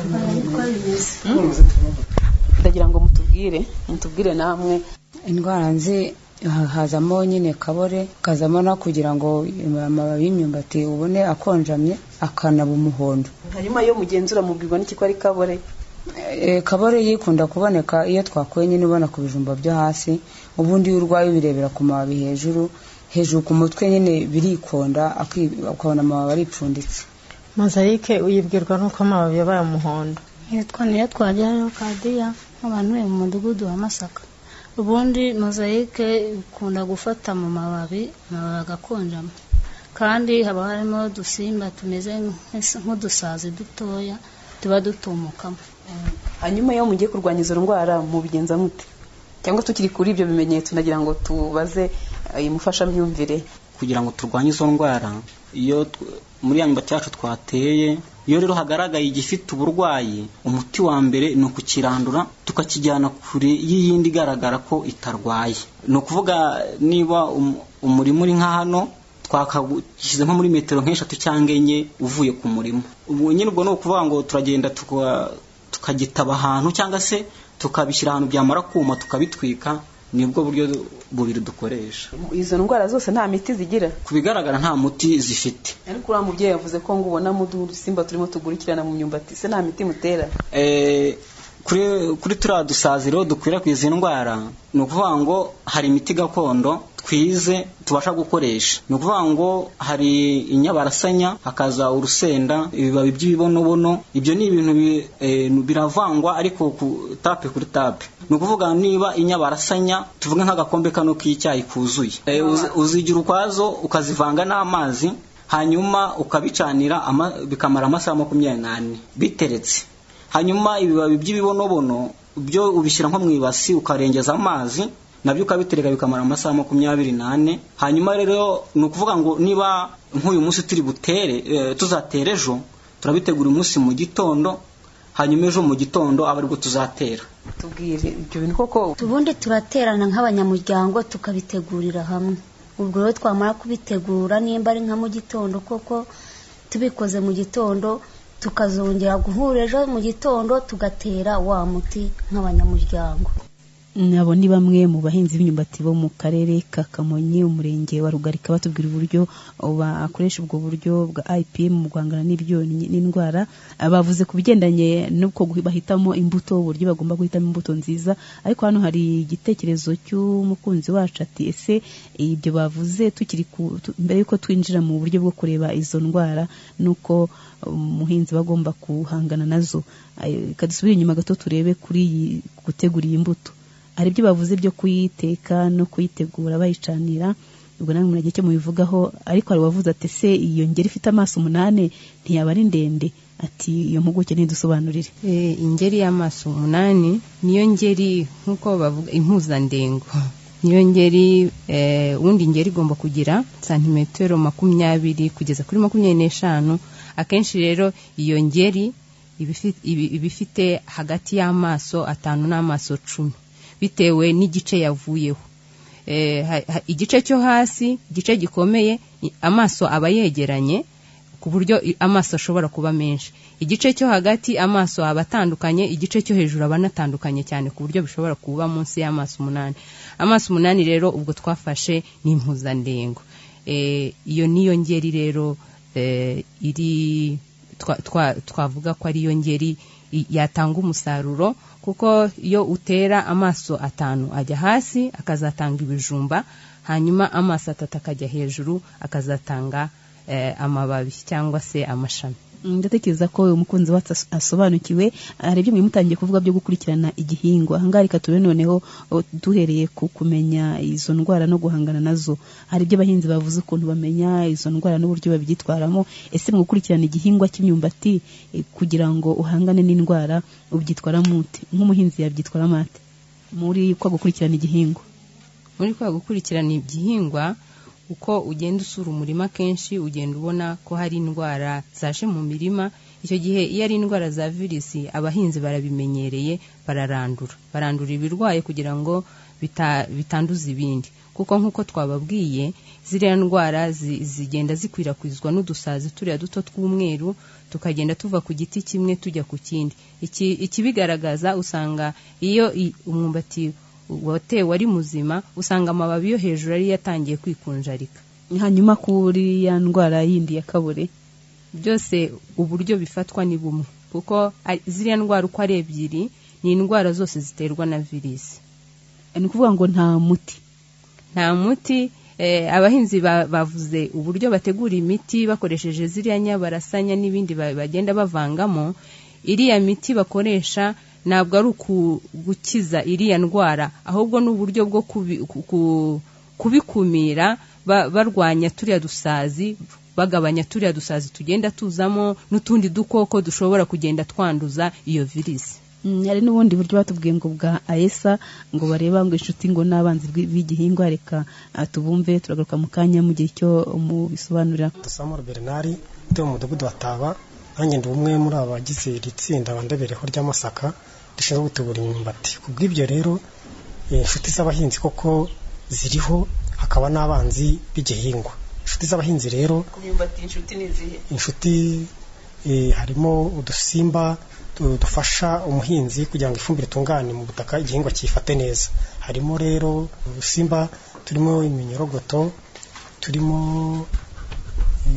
Ndagira ngo mutubwire mutubwire namwe. Indwara nzi hazamo nyine kabore, kazamo no kugira ngo amababi y'imyumbati ubone akonjamye akanaba umuhondo. Hanyuma yo mugenzura mubwirwa n'iki ko ari kabore? E, kabore yikunda kuboneka iyo twakuye nyine ubona ku bijumba byo hasi, ubundi urwaye birebera ku mababi hejuru hejuru ku mutwe nyine birikonda akabona amababi aripfunditse. Mozayike uyibwirwa nuko amababi yabaye umuhondo. Yitwa niyo twajyayo Kadiya abantu mu mudugudu wa Masaka. Ubundi mozayike ikunda gufata mu mababi amababi agakonjama, kandi haba harimo dusimba tumeze nk'udusazi dutoya tuba dutumukamo. Hanyuma yo mugiye kurwanya izo ndwara mu bigenza mute? Cyangwa tukiri kuri ibyo bimenyetso nagira ngo tubaze imufasha myumvire kugira ngo turwanye izo ndwara iyo muri ya myumbati yacu twateye iyo rero hagaragaye igifite uburwayi umuti wa mbere ni ukukirandura tukakijyana kure y'iyindi igaragara ko itarwaye ni ukuvuga niba umurimo uri nka hano twakagushyize nko muri metero nk'eshatu cyangwa enye uvuye ku murimo ubu nyine ubwo ni ukuvuga ngo turagenda tukagitaba ahantu cyangwa se tukabishyira ahantu byamara kuma tukabitwika nibwo buryo bubiri dukoresha. Izo ndwara zose nta miti zigira kubigaragara nta muti zifite ariko ura mubyeyi yavuze ko ngo ubona mu dusimba turimo tugurikirana mu myumbati se nta miti mutera eh kuri kuri turadusaziro dukwirakwiza indwara no kuvuga ngo hari imiti gakondo twize tubasha gukoresha no kuvuga ngo hari inyabarasanya hakaza urusenda ibibabi by'ibibonobono ibyo ni ibintu biravangwa ariko ku tape kuri tape no kuvuga niba inyabarasanya tuvuga nk'agakombe kano k'icyayi kuzuye e, uzigira ukwazo ukazivanga n'amazi hanyuma ukabicanira bikamara amasaha makumyabiri n'ane biteretse hanyuma ibibabi by'ibibonobono byo ubishyira nko mu ibasi ukarengeza amazi nabyo ukabitereka bikamara amasaha makumyabiri n'ane hanyuma rero ni ukuvuga ngo niba nk'uyu munsi turi butere e, tuzatera ejo turabitegura umunsi mu gitondo hanyuma ejo mu gitondo aba aribwo tuzatera. Tubwire ibyo bintu koko tubundi turaterana nk'abanyamuryango tukabitegurira hamwe ubwo rero twamara kubitegura nimba ari nka mu gitondo koko tubikoze mu gitondo tukazongera guhura ejo mu gitondo tugatera wa muti nk'abanyamuryango. Nabo ni bamwe mu bahinzi b'imyumbati bo mu karere ka Kamonyi umurenge wa Rugarika batubwira uburyo bakoresha ubwo buryo bwa I P M mu guhangana n'ibyonnyi n'indwara bavuze ku bigendanye n'uko bahitamo imbuto uburyo bagomba guhitamo imbuto nziza ariko hano hari igitekerezo cy'umukunzi wacu ati ese ibyo bavuze tukiri mbere yuko twinjira mu buryo bwo kureba izo ndwara nuko umuhinzi bagomba kuhangana nazo kadusubira inyuma gato turebe kuri gutegura iyi mbuto hari ibyo bavuze byo kuyiteka no kuyitegura bayicanira ubwo namwe muragiye cyo mubivugaho ariko hari wavuze ati se iyo ngeri ifite amaso umunane ntiyaba ari ndende ati iyo mpuguke ntidusobanurire. Eh ingeri y'amaso umunani niyo ngeri nkuko bavuga impuzandengo niyo ngeri eh undi ngeri igomba kugira santimetero makumyabiri kugeza kuri makumyabiri n'eshanu akenshi rero iyo ngeri ibifite hagati y'amaso atanu n'amaso cumi bitewe n'igice yavuyeho eh igice cyo hasi igice gikomeye amaso aba yegeranye ku buryo amaso ashobora kuba menshi igice cyo hagati amaso aba atandukanye igice cyo hejuru aba natandukanye cyane ku buryo bishobora kuba munsi y'amaso umunani amaso umunani rero ubwo twafashe ni impuzandengo eh iyo niyo ngeri rero eh iri twavuga ko ari yo ngeri yatanga umusaruro kuko iyo utera amaso atanu ajya hasi akazatanga ibijumba hanyuma amaso atatu akajya hejuru akazatanga eh, amababi cyangwa se amashami. Ndatekereza ko uyu mukunzi wacu asobanukiwe hari ibyo mwimutangiye kuvuga byo gukurikirana igihingwa hangarika ture noneho duhereye ku kumenya izo ndwara no guhangana nazo hari ibyo abahinzi bavuze ukuntu bamenya izo ndwara n'uburyo babyitwaramo ese mu gukurikirana igihingwa cy'imyumbati e, kugira ngo uhangane n'indwara ubyitwara mute nk'umuhinzi yabyitwara mate muri kwa gukurikirana igihingwa muri kwa gukurikirana igihingwa uko ugenda usura umurima kenshi ugenda ubona ko hari indwara zaje mu mirima icyo gihe iyo ari indwara za virusi abahinzi barabimenyereye bararandura barandura ibirwaye kugira ngo bita, bitanduza ibindi kuko nkuko twababwiye ziriya ndwara zi, zigenda zikwirakwizwa n'udusazi turiya duto tw'umweru tukagenda tuva ku giti kimwe tujya ku kindi iki ikibigaragaza usanga iyo umwumbati wote wari muzima usanga amababi yo hejuru ari yatangiye kwikunjarika hanyuma kuri ya ndwara yindi ya kabore byose uburyo bifatwa ni bumwe kuko ziriya ndwara uko ari ebyiri ni indwara zose ziterwa na virusi ni kuvuga ngo nta muti nta muti eh, abahinzi bavuze uburyo bategura imiti bakoresheje ziriya nyabarasanya n'ibindi bagenda bavangamo iriya miti bakoresha ntabwo ari gukiza iriya ndwara ahubwo n'uburyo bwo kubikumira barwanya turiya dusazi bagabanya turiya dusazi tugenda tuzamo n'utundi dukoko dushobora kugenda twanduza iyo virusi. hari n'ubundi buryo batubwiye ngo bwa ayesa ngo bareba ngo inshuti ngo n'abanzi b'igihingwa reka tubumve turagaruka mu kanya mu gihe cyo mu bisobanurira. Dusamura Bernard cyo mu mudugudu wataba nanjye ndi umwe muri abagize iri tsinda bandebereho ry'amasaka rishinzwe gutubura imyumbati. Kubw'ibyo rero inshuti z'abahinzi koko ziriho hakaba n'abanzi b'igihingwa. Inshuti z'abahinzi rero imyumbati inshuti nizihe? Inshuti e, harimo udusimba dufasha umuhinzi kugira ngo ifumbire itungane mu butaka igihingwa cyifate neza. Harimo rero udusimba turimo iminyorogoto, turimo e,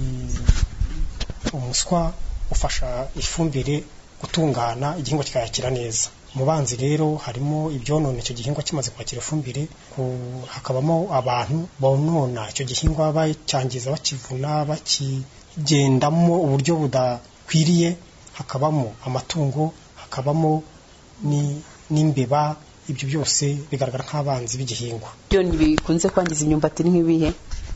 umuswa ufasha ifumbire gutungana igihingwa kikayakira neza. Mu banzi rero harimo ibyonona icyo gihingwa kimaze kwakira ifumbire, hakabamo abantu bonona icyo gihingwa bacyangiza bakivuna bakigendamo uburyo budakwiriye, hakabamo amatungo, hakabamo n'imbeba. Ibyo byose bigaragara nk'abanzi b'igihingwa. Byo bikunze kwangiza imyumbati nk'ibihe?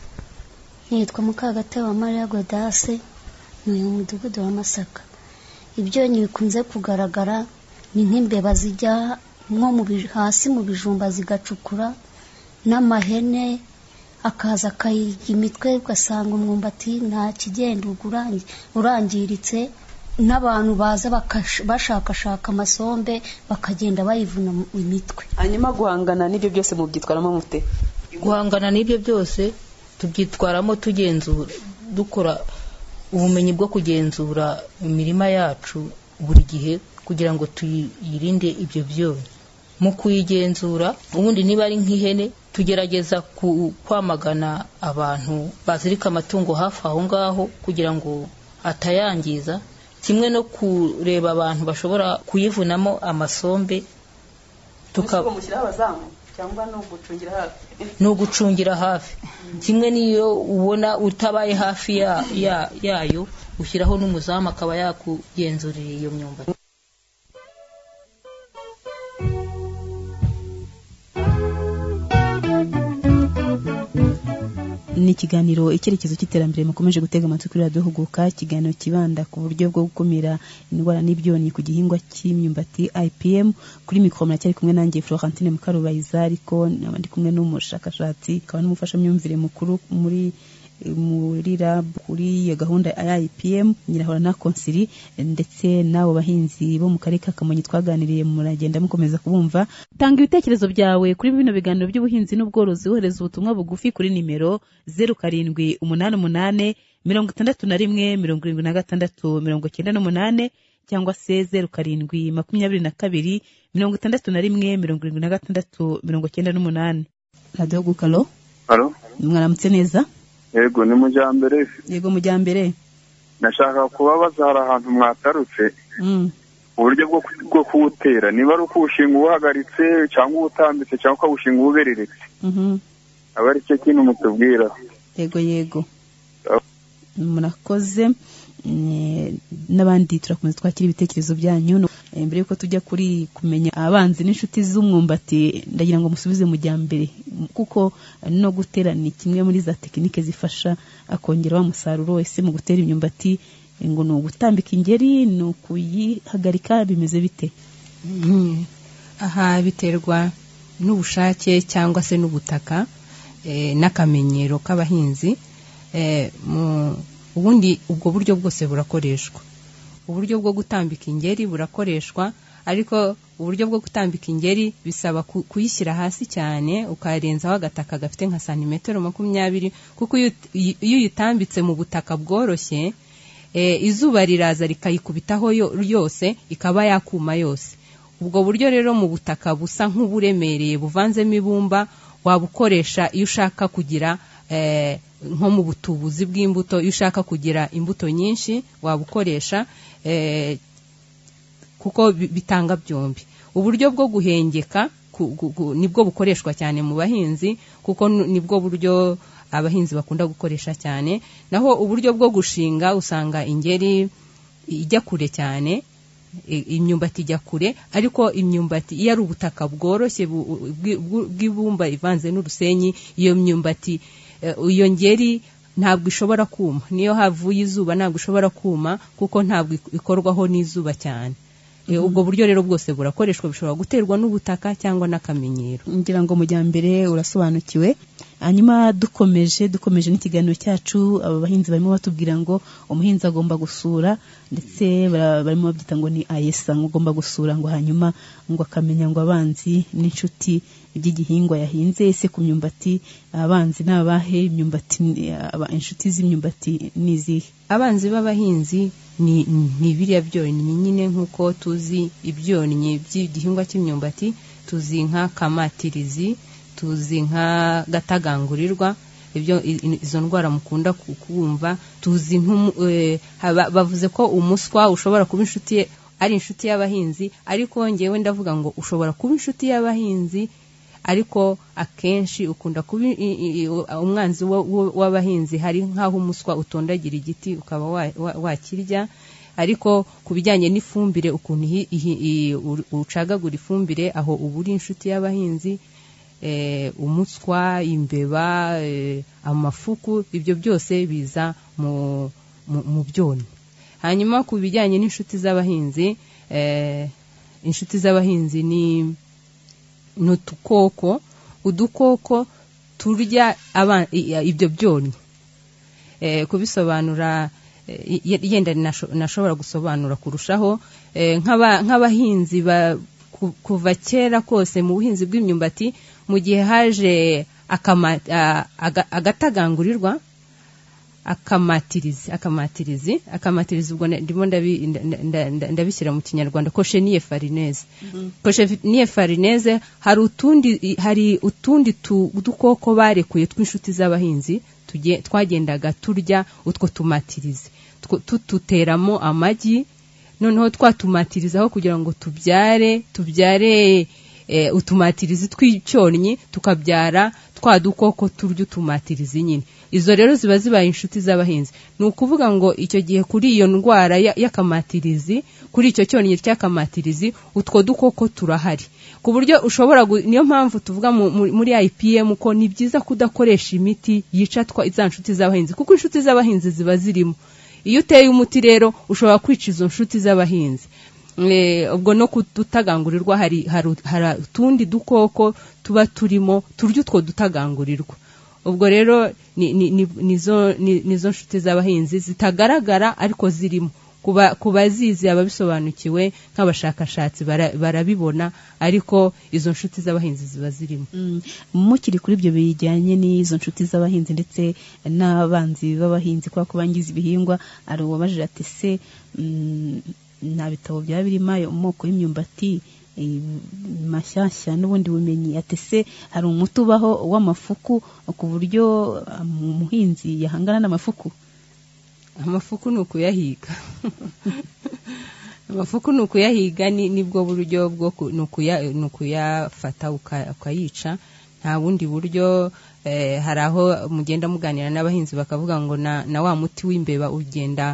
Nitwa Mukagateba Maria Godase, ni umudugudu wa Masaka. Ibyonyi bikunze kugaragara ni nk'imbeba zijya nko mu hasi mu bijumba zigacukura, n'amahene akaza akayirya imitwe ugasanga umwumbati nta kigenda urangiritse, n'abantu baza bashakashaka amasombe bakagenda bayivuna imitwe. Hanyuma guhangana n'ibyo byose mu byitwaramo mute? Guhangana n'ibyo byose tubyitwaramo tugenzura, dukora ubumenyi bwo kugenzura imirima yacu buri gihe kugira ngo tuyirinde ibyo byonyi. Mu kuyigenzura ubundi niba ari nk'ihene tugerageza kwamagana abantu bazirika amatungo hafi aho ngaho kugira ngo atayangiza, kimwe no kureba abantu bashobora kuyivunamo amasombe tukamushyiraho abazamu cyangwa no gucungira hafi. No gucungira hafi kimwe niyo ubona utabaye hafi ya, ya, yayo ushyiraho n'umuzamu akaba yakugenzurira iyo myumbati. Ni ikiganiro icyerekezo cy'iterambere mukomeje gutega amatwi kuri Radio Huguka, ikiganiro kibanda ku buryo bwo gukumira indwara n'ibyonnyi ku gihingwa cy'imyumbati I P M. Kuri mikoro cyari kumwe nanjye Florentine Mukarubayiza, ariko nabandi kumwe n'umushakashatsi akaba n'umufasha myumvire mukuru muri muri lab kuri ya gahunda ya I P M nyirahora na konsili, ndetse nabo bahinzi bo mu karere ka Kamonyi twaganiriye muragenda mukomeza kubumva. Tanga ibitekerezo byawe kuri bino biganiro by'ubuhinzi n'ubworozi, wohereza ubutumwa bugufi kuri nimero zero karindwi umunani umunani mirongo itandatu na rimwe mirongo irindwi na gatandatu mirongo icyenda n'umunani, cyangwa se zero karindwi makumyabiri na kabiri mirongo itandatu na rimwe mirongo irindwi na gatandatu mirongo icyenda n'umunani. Radio Gukalo. Halo. Mwaramutse neza? Yego ni mujyambere. Yego mujyambere. Nashaka kubabaza hari ahantu mwatarutse. Mm. Uburyo bwo bwo kuwutera niba ari ukushinga ubuhagaritse cyangwa ubutambitse cyangwa ubushinga ubereretse. Mhm. Abari cyo kintu mutubwira. Yego yego. Murakoze. N'abandi turakomeza twakira ibitekerezo byanyu. Mbere yuko tujya kuri kumenya abanzi n'inshuti z'umwumbati, ndagira ngo musubize mujyambere, kuko no gutera ni kimwe muri za tekinike zifasha akongera wa musaruro wese mu gutera imyumbati. Ngo no gutambika ingeri no kuyihagarika bimeze bite? Mm. Aha biterwa n'ubushake cyangwa se n'ubutaka e, n'akamenyero k'abahinzi. E, mu ubundi ubwo buryo bwose burakoreshwa. Uburyo bwo gutambika ingeri burakoreshwa, ariko uburyo bwo gutambika ingeri bisaba kuyishyira hasi cyane ukarenzaho agataka gafite nka santimetero makumyabiri, kuko iyo uyitambitse mu butaka bworoshye e, izuba riraza rikayikubitaho yose ikaba yakuma yose. Ubwo buryo rero mu butaka busa nk'uburemereye buvanzemo ibumba wabukoresha iyo ushaka kugira e, nko mu butubuzi bw'imbuto, iyo ushaka kugira imbuto nyinshi wabukoresha e, kuko bitanga byombi. Uburyo bwo guhengeka ku, ku, ku, nibwo bukoreshwa cyane mu bahinzi, kuko nibwo buryo abahinzi bakunda gukoresha cyane. Naho uburyo bwo gushinga usanga ingeri ijya kure cyane, imyumbati ijya kure, ariko imyumbati iyo ari ubutaka bworoshye bw'ibumba ivanze n'urusenyi, iyo myumbati iyo ngeri ntabwo ishobora kuma, niyo havuye izuba ntabwo ishobora kuma kuko ntabwo ikorwaho n'izuba cyane. ubwo buryo rero bwose burakoreshwa, bishobora guterwa n'ubutaka cyangwa n'akamenyero. ngira ngo mujyambere urasobanukiwe. hanyuma dukomeje dukomeje n'ikiganiro cyacu, aba bahinzi barimo batubwira ngo umuhinzi agomba gusura, ndetse barimo babyita ngo ni ayesa, ngo ugomba gusura ngo hanyuma ngo akamenya ngo abanzi n'inshuti by'igihingwa yahinze. Ese ku myumbati abanzi n'abahe, imyumbati inshuti z'imyumbati nizihe? Abanzi b'abahinzi ni ni biriya byonnyi nyine, nk'uko tuzi ibyonnyi by'igihingwa cy'imyumbati, tuzi nka kamatirizi, tuzi nka gatagangurirwa, ibyo izo ndwara mukunda kumva. Tuzi bavuze ko umuswa ushobora kuba inshuti, ari inshuti y'abahinzi, ariko ngewe ndavuga ngo ushobora kuba inshuti y'abahinzi, ariko akenshi ukunda kuba umwanzi w'abahinzi. Hari nk'aho umuswa utondagira igiti ukaba wakirya. Ariko ku bijyanye n'ifumbire, ukuntu ucagagura ifumbire, aho uba uri inshuti y'abahinzi. Umutswa, imbeba, amafuku, ibyo byose biza mu byonnyi. Hanyuma ku bijyanye n'inshuti z'abahinzi, inshuti z'abahinzi ni n'udukoko, udukoko turya ibyo byonnyi. Kubisobanura yenda nashobora gusobanura kurushaho, nk'abahinzi kuva kera kose mu buhinzi bw'imyumbati, mu gihe haje agatagangurirwa, akamatirizi akamatirizi akamatirizi ubwo ndimo ndabishyira mu kinyarwanda Cochenille farinese. Cochenille farinese hari utundi hari utundi dukoko barekuye tw'inshuti z'abahinzi, twagendaga turya utwo tumatirizi, tututeramo amagi, noneho twatumatirizaho kugira ngo tubyare tubyare utumatirizi tw'icyonnyi, tukabyara twa dukoko turya utumatirizi nyine. Izo rero ziba zibaye inshuti z'abahinzi. Ni ukuvuga ngo icyo gihe kuri iyo ndwara y'akamatirizi, kuri icyo cyonnyi cy'akamatirizi, utwo dukoko turahari, ku buryo ushobora, niyo mpamvu tuvuga muri I P M ko ni byiza kudakoresha imiti yica za nshuti z'abahinzi, kuko inshuti z'abahinzi ziba zirimo. Iyo uteye umuti rero ushobora kwica izo nshuti z'abahinzi. Ubwo no kudutagangurirwa, hari hari utundi dukoko tuba turimo turya utwo dutagangurirwa. Ubwo rero nizo nizo nshuti z'abahinzi zitagaragara ariko zirimo. Kuba zizi ababisobanukiwe nk'abashakashatsi barabibona, ariko izo nshuti z'abahinzi ziba zirimo. Mukiri kuri ibyo bijyanye n'izo nshuti z'abahinzi ndetse n'abanzi b'abahinzi kwa kubangiza ibihingwa, ari uwabajije ati se nta bitabo byaba birimo ayo moko y'imyumbati mashyashya n'ubundi bumenyi? Ati se hari umuti ubaho w'amafuku ku buryo umuhinzi yahangana n'amafuku? Amafuku ni ukuyahiga. Amafuku ni ukuyahiga, nibwo buryo bwo ni ukuyafata ukayica, nta bundi buryo. Hari aho mugenda muganira n'abahinzi bakavuga ngo na wa muti w'imbeba ugenda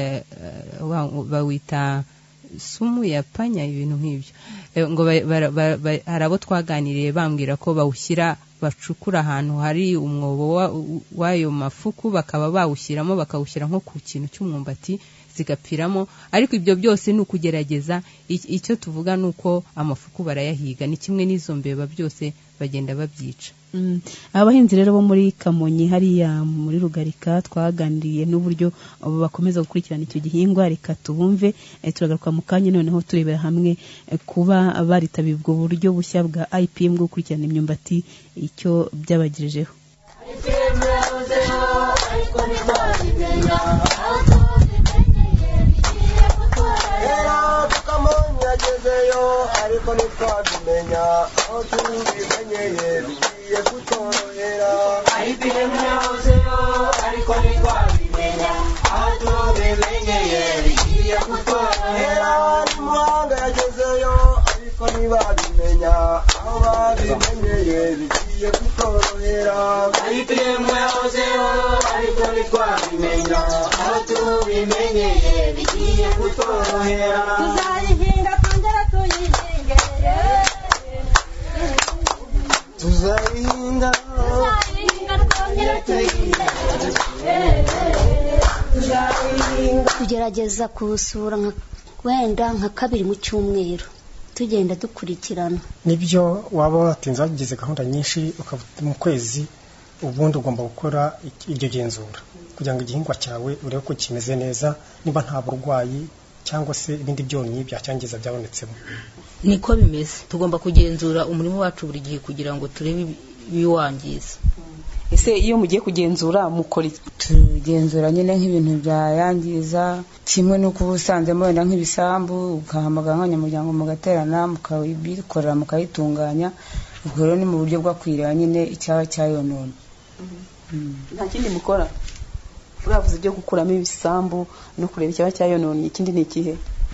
bawita sumu ya panya, ibintu nk'ibyo. Ngo hari abo twaganiriye bambwira ko bawushyira, bacukura ahantu hari umwobo w'ayo mafuku, bakaba bawushyiramo, bakawushyira nko ku kintu cy'umwumbati zigapfiramo. Ariko ibyo byose ni ukugerageza. Icyo tuvuga ni uko amafuku barayahiga, ni kimwe n'izo mbeba byose bagenda babyica. Abahinzi rero bo muri Kamonyi hariya muri Rugarika twaganiriye n'uburyo bakomeza gukurikirana icyo gihingwa. Reka tubumve, turagaruka mu kanya noneho turebera hamwe kuba baritabiye ubwo buryo bushya bwa I P M bwo gukurikirana imyumbati icyo byabagejejeho. Kamonyi yagezeyo ariko ntitwabimenya, aho tubimenyeye bigiye kutworohera. I P M yahozeyo ariko ntitwabimenya, aho tubimenyeye bigiye kutworohera. Muhanga yagezeyo ariko ntibabimenya, aho babimenyeye bigiye kutworohera. I P M yahozeyo ariko ntitwabimenya, aho tubimenyeye bigiye kutworohera. Tuzayihinga twongera tuyihinge, tuzayihinga twongera tuyihinge. Kugerageza kusura wenda nka kabiri mu cyumweru tugenda dukurikirana. Nibyo waba watinze wagize gahunda nyinshi mu kwezi ubundi ugomba gukora iryo genzura kugira ngo igihingwa cyawe urebe ko kimeze neza niba nta burwayi cyangwa se ibindi byonnyi byacyangiza byabonetsemo. Niko bimeze, tugomba kugenzura umurimo wacu buri gihe kugira ngo turebe ibiwangiza. Ese iyo mugiye kugenzura mukora iki? Tugenzura nyine nk'ibintu byayangiza kimwe no kubusanzemo wenda nk'ibisambu ukahamagara nk'abanyamuryango mugaterana mukabikorera mukayitunganya. Ubwo rero ni mu buryo bwo kwirira nyine icyaba cyayonona. Nta kindi mukora? Uravuze ibyo gukuramo ibisambu no kureba icyaba cyayonona, ikindi ni ikihe?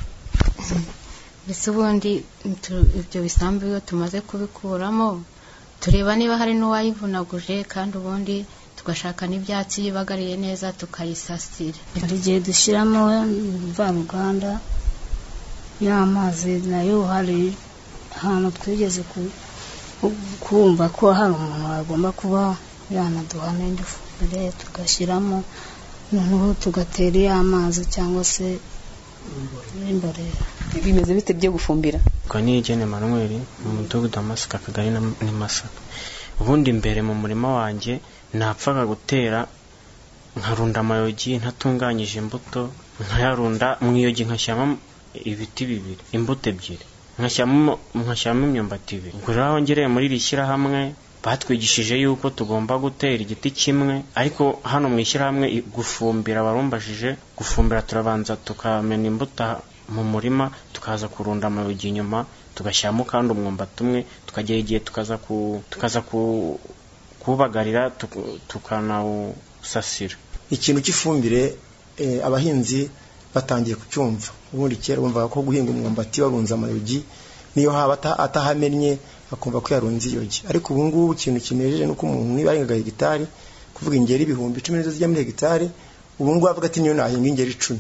Bise ubundi ibyo bisambu iyo tumaze kubikuramo tureba niba hari n'uwayivunaguje kandi ubundi tugashaka n'ibyatsi yibagariye neza tukayisasira. Hari igihe dushyiramo mvaruganda y'amazi nayo hari ahantu twigeze kumva ko hari umuntu agomba kuba yanaduha n'indi fumbire tugashyiramo noneho tugatera y'amazi cyangwa se imborera. Bimeze bite byo gufumbira? Kwa ni Jene Manuel mu mudugudu Masaka Kagari ni Masaka. Ubundi mbere mu murima wanjye napfaga gutera nkarunda amayogi ntatunganyije imbuto nkayarunda mu iyogi nkashyamo ibiti bibiri imbuto ebyiri nkashyamo nkashyamo imyumbati ibiri. Ubwo rero ngereye muri rishyira hamwe batwigishije yuko tugomba gutera igiti kimwe, ariko hano mu ishyira hamwe gufumbira barumbashije gufumbira turabanza tukamena imbuto mu murima tukaza kurunda amayogi inyuma tugashyamo kandi umwumbati umwe tukagera igihe tukaza ku tukaza ku kubagarira tukanawusasira. Ikintu cy'ifumbire eh, abahinzi batangiye kucyumva. Ubundi kera bumvaga ko guhinga umwumbati barunza amayogi niyo haba atahamennye akumva ko yarunze iyogi, ariko ubu ngubu ikintu kinejeje nuko umuntu niba ahinga hegitari kuvuga ingeri ibihumbi cumi nizo zijya muri hegitari, ubu ngubu avuga ati niyo nahinga ingeri icumi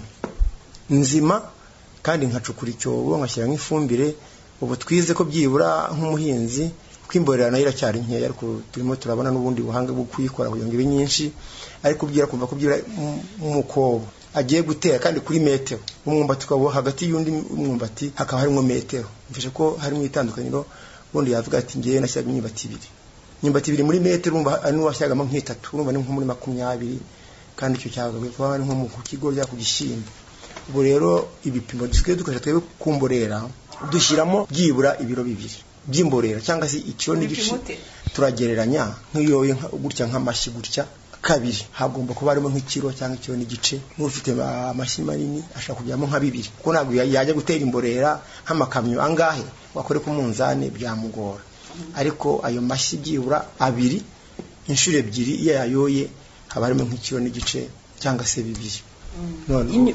nzima kandi nkacukura icyobo nkashyira nk'ifumbire. Ubu twize ko byibura nk'umuhinzi kwimborera nayo iracyari nkeya, ariko turimo turabona n'ubundi buhanga bwo kuyikora kugira ngo ibe nyinshi, ariko byira kumva ko byira mu kobo agiye gutera kandi kuri metero umwumbati ukaba hagati y'undi umwumbati hakaba harimo metero. Mfishe ko harimo itandukaniro. Ubundi yavuga ati ngiye nashyiraga imyumbati ibiri imyumbati ibiri muri metero urumva ari n'uwashyiragamo nk'itatu urumva ni nko muri makumyabiri, kandi icyo cyagawe kuba ari nko mu kigo rya ku gishyimbo. Ubu rero ibipimo dusigaye dukoresha twebwe kumborera dushyiramo byibura ibiro bibiri by'imborera cyangwa se ikiro n'igice turagereranya nk'iyo gutya nk'amashyi gutya kabiri hagomba kuba harimo nk'ikiro cyangwa ikiro n'igice. N'ufite amashyi manini ashaka kujyamo nka bibiri kuko ntabwo yajya gutera imborera nk'amakamyo angahe wakore ku munzane byamugora, ariko ayo mashyi byibura abiri inshuro ebyiri iyo yayoye haba harimo nk'ikiro n'igice cyangwa se bibiri. None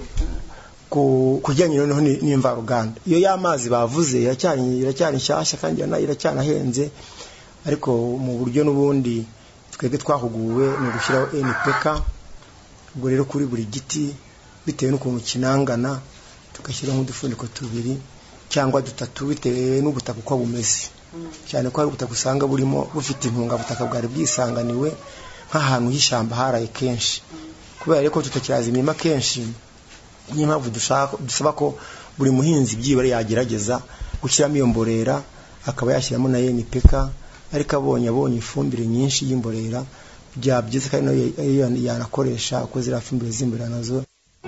kujyanye noneho n'imvaruganda iyo y'amazi bavuze iracyari iracyari nshyashya kandi iracyanahenze, ariko mu buryo n'ubundi twebwe twahuguwe ni gushyiraho N P K. Ubwo rero kuri buri giti bitewe n'ukuntu kinangana tugashyiraho udufuniko tubiri cyangwa dutatu bitewe n'ubutaka uko bumeze, cyane ko hari ubutaka usanga burimo bufite intungabutaka bwari bwisanganiwe nk'ahantu h'ishyamba haraye kenshi. Kubera rero ko tutakiraza imirima kenshi niyo mpamvu dusaba ko buri muhinzi byibare yagerageza gushyiramo iyo mborera akaba yashyiramo na N P K, ariko abonye abonye ifumbire nyinshi y'imborera byabyiza kandi nayo yanakoresha uko zira fumbire z'imborera nazo.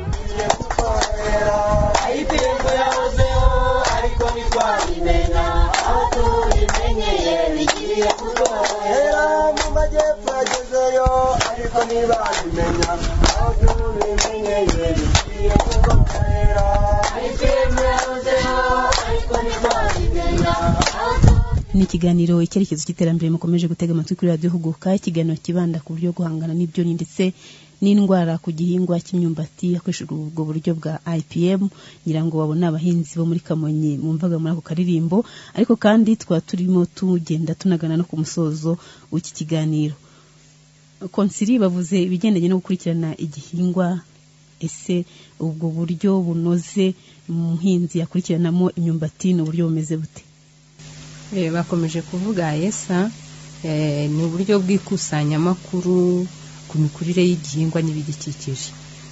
Ni ikiganiro icyerekezo cy'iterambere mukomeje gutega amatwi kuri Radio Huguka, ikiganiro kibanda ku buryo guhangana n'ibyo ndetse n'indwara ku gihingwa cy'imyumbati hakoreshejwe ubwo buryo bwa I P M. Nyirango babona abahinzi bo muri Kamonyi mumvaga muri ako karirimbo, ariko kandi twa turimo tugenda tunagana no ku musozo w'iki kiganiro. Konsiri bavuze ibigendanye no gukurikirana igihingwa, ese ubwo buryo bunoze umuhinzi yakurikiranamo imyumbati no buryo bumeze bute? Eh bakomeje kuvuga yesa eh ni uburyo bw'ikusanya makuru ku mikurire y'igihingwa n'ibidikikije.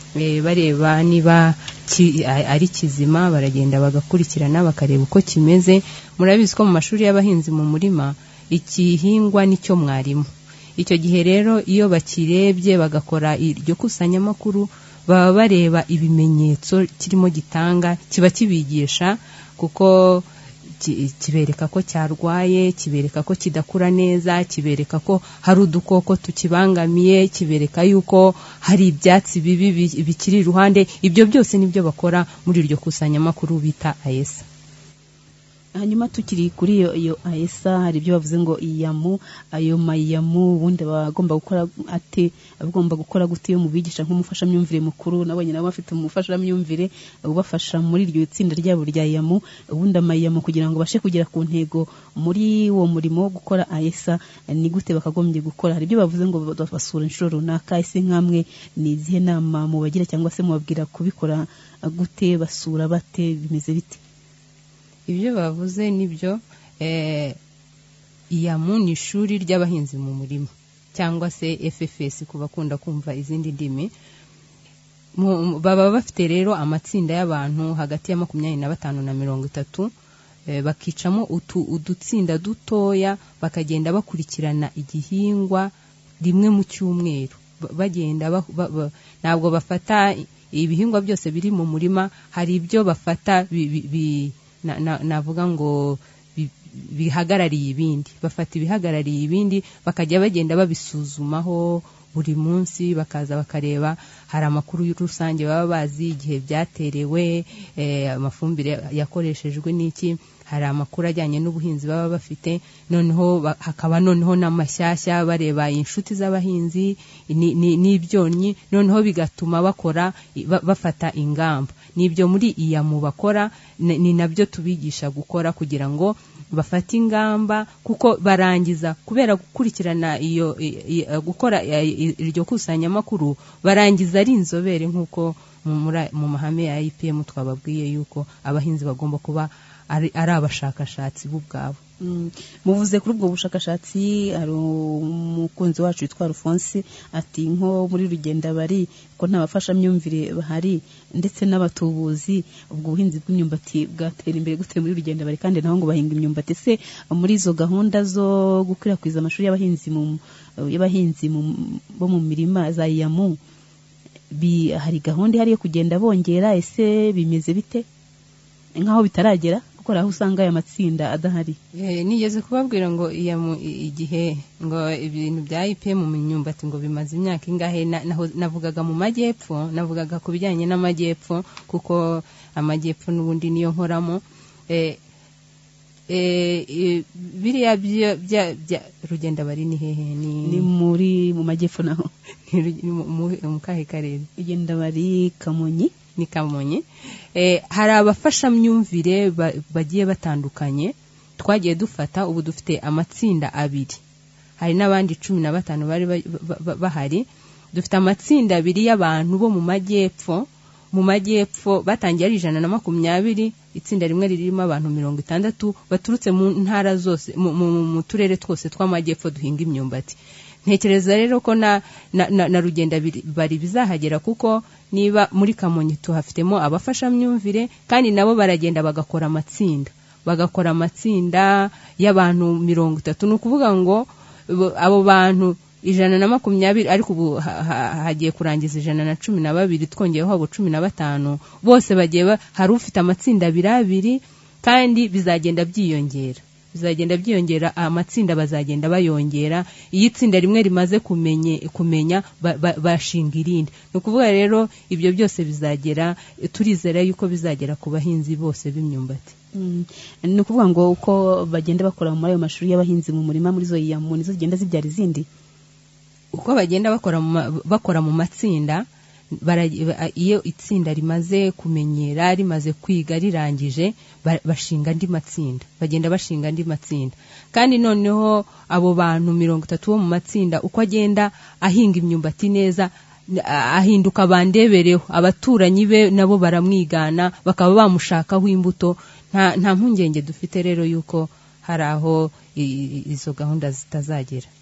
eh, bareba niba ki- a- ari kizima, baragenda bagakurikirana bakareba uko kimeze. Murabizi ko mu mashuri y'abahinzi mu murima ikihingwa nicyo mwarimu. Icyo gihe rero iyo bakirebye bagakora iryo kusanyamakuru, baba bareba ibimenyetso kirimo gitanga, kiba kibigisha kuko ki- kibereka ko cyarwaye, kibereka ko kidakura neza, kibereka ko hari udukoko tukibangamiye, kibereka yuko hari ibyatsi bibi bi- bikiri iruhande. Ibyo byose nibyo bakora muri iryo kusanyamakuru bita ayesa. hanyuma tukiri kuri iyo iyo ayesa hari ibyo bavuze ngo iyamu, ayo mayamu ubundi bagomba gukora ate, bagomba gukora gute iyo mubigisha nk'umufashamyumvire mukuru? Nabonye nabo bafite umufashamyumvire ubafasha muri iryo tsinda ryabo rya yamu, ubundi amayamu kugira ngo bashe kugera ku ntego muri uwo murimo wo gukora ayesa ni gute bakagombye gukora? Hari ibyo bavuze ngo basura inshuro runaka, ese nkamwe ni izihe nama mubagira cyangwa se mubabwira kubikora gute, basura bate, bimeze bite? Ibyo bavuze nibyo. eh, iyamu ni ishuri ry'abahinzi mu murima cyangwa se F F S ku bakunda kumva izindi ndimi. Mu- baba bafite rero amatsinda y'abantu hagati ya makumyabiri na batanu na mirongo itatu, eh, bakicamo utu udutsinda dutoya, bakagenda bakurikirana igihingwa rimwe mu cyumweru. Ba- bagenda ba- ba- ba- ntabwo bafata ibihingwa byose biri mu murima, hari ibyo bafata bi- bi- bi- na- na- navuga ngo bi- bihagarariye ibindi, bafata ibihagarariye ibindi bakajya bagenda babisuzumaho buri munsi, bakaza bakareba, hari amakuru rusange baba bazi, igihe byaterewe, eh, amafumbire yakoreshejwe n'iki, hari amakuru ajyanye n'ubuhinzi baba bafite, noneho ba- hakaba noneho n'amashyashya, bareba inshuti z'abahinzi ni- ni- n'ibyonnyi, noneho bigatuma bakora ba- bafata ingamba. Nibyo muri iyamu bakora, ni ni nabyo tubigisha gukora kugira ngo bafate ingamba, kuko barangiza kubera gukurikirana iyo i- i- gukora i- i- iryo kusanyamakuru, barangiza ari inzobere nk'uko mu mura- mu mahame ya I P M twababwiye yuko abahinzi bagomba kuba ari ari abashakashatsi bo ubwabo. Mm. Muvuze kuri ubwo bushakashatsi, hari umukunzi wacu witwa Alphonse ati nko muri rugenda bari ko nta bafashamyumvire bahari ndetse n'abatubuzi, ubwo buhinzi bw'imyumbati bwatera imbere gute muri rugenda bari kandi naho ngo bahinga imyumbati? Se muri izo gahunda zo gukwirakwiza amashuri y'abahinzi mu y'abahinzi mu- bo mu mirima za yamu, bi hari gahunda ihari yo kugenda bongera, ese bimeze bite nkaho bitaragera kuko aho usanga aya matsinda adahari? Eh, nigeze kubabwira ngo iya mu- i- igihe ngo ibintu bya I P M mu myumbati ngo bimaze imyaka ingahe, na- naho- navugaga mu majyepfo, navugaga ku bijyanye n'amajyepfo kuko amajyepfo n'ubundi niyo nkoramo. eh, eh, eh, biriya bya- bya- bya rugenda bari ni hehe? ni Ni muri mu majyepfo naho ni Ru- ni mu- mu- mu kahe karere? rugenda bari Kamonyi. Ni Kamonyi. Eh, hari abafashamyumvire ba- bagiye batandukanye twagiye dufata, ubu dufite amatsinda abiri, hari n'abandi cumi na batanu bari ba- ba- ba- bahari. Dufite amatsinda abiri y'abantu bo mu majyepfo. Mu majyepfo batangiye ari ijana na makumyabiri, itsinda rimwe ririmo abantu mirongo itandatu baturutse mu ntara zose, mu, mu, mu turere twose tw'amajyepfo duhinga imyumbati. Ntekereza rero ko na, na, na, na rugenda biri- bari bizahagera, kuko niba muri Kamonyi tuhafitemo abafashamyumvire kandi nabo baragenda bagakora amatsinda, bagakora amatsinda y'abantu mirongo itatu. Ni ukuvuga ngo bo- abo bantu ijana na makumyabiri, ariko ubu ha- ha- hagiye kurangiza ijana na cumi na babiri, twongeyeho abo cumi na batanu, bose bagiye ba- hari ufite amatsinda abiri abiri, kandi bizagenda byiyongera bizagenda byiyongera amatsinda bazagenda bayongera. Iyo itsinda rimwe rimaze kumenye kumenya ba- ba- bashinga irindi. Ni ukuvuga rero ibyo byose bizagera, turizera yuko bizagera ku bahinzi bose b'imyumbati. Mm. Ni ukuvuga ngo uko bagenda bakora muri ayo mashuri y'abahinzi mu murima, muri zo yamu nizo zigenda zibyara izindi. Uko bagenda bakora mu ma- bakora mu matsinda, bara- ba- iyo itsinda rimaze kumenyera, rimaze kwiga, rirangije, ba- bashinga andi matsinda, bagenda bashinga andi matsinda. Kandi noneho abo bantu mirongo itatu bo mu matsinda, uko agenda ahinga imyumbati neza, a- ahinduka bandebereho, abaturanyi be nabo baramwigana, bakaba bamushakaho imbuto. Nta nta mpungenge dufite rero yuko hari aho i- i- izo gahunda zitazagera.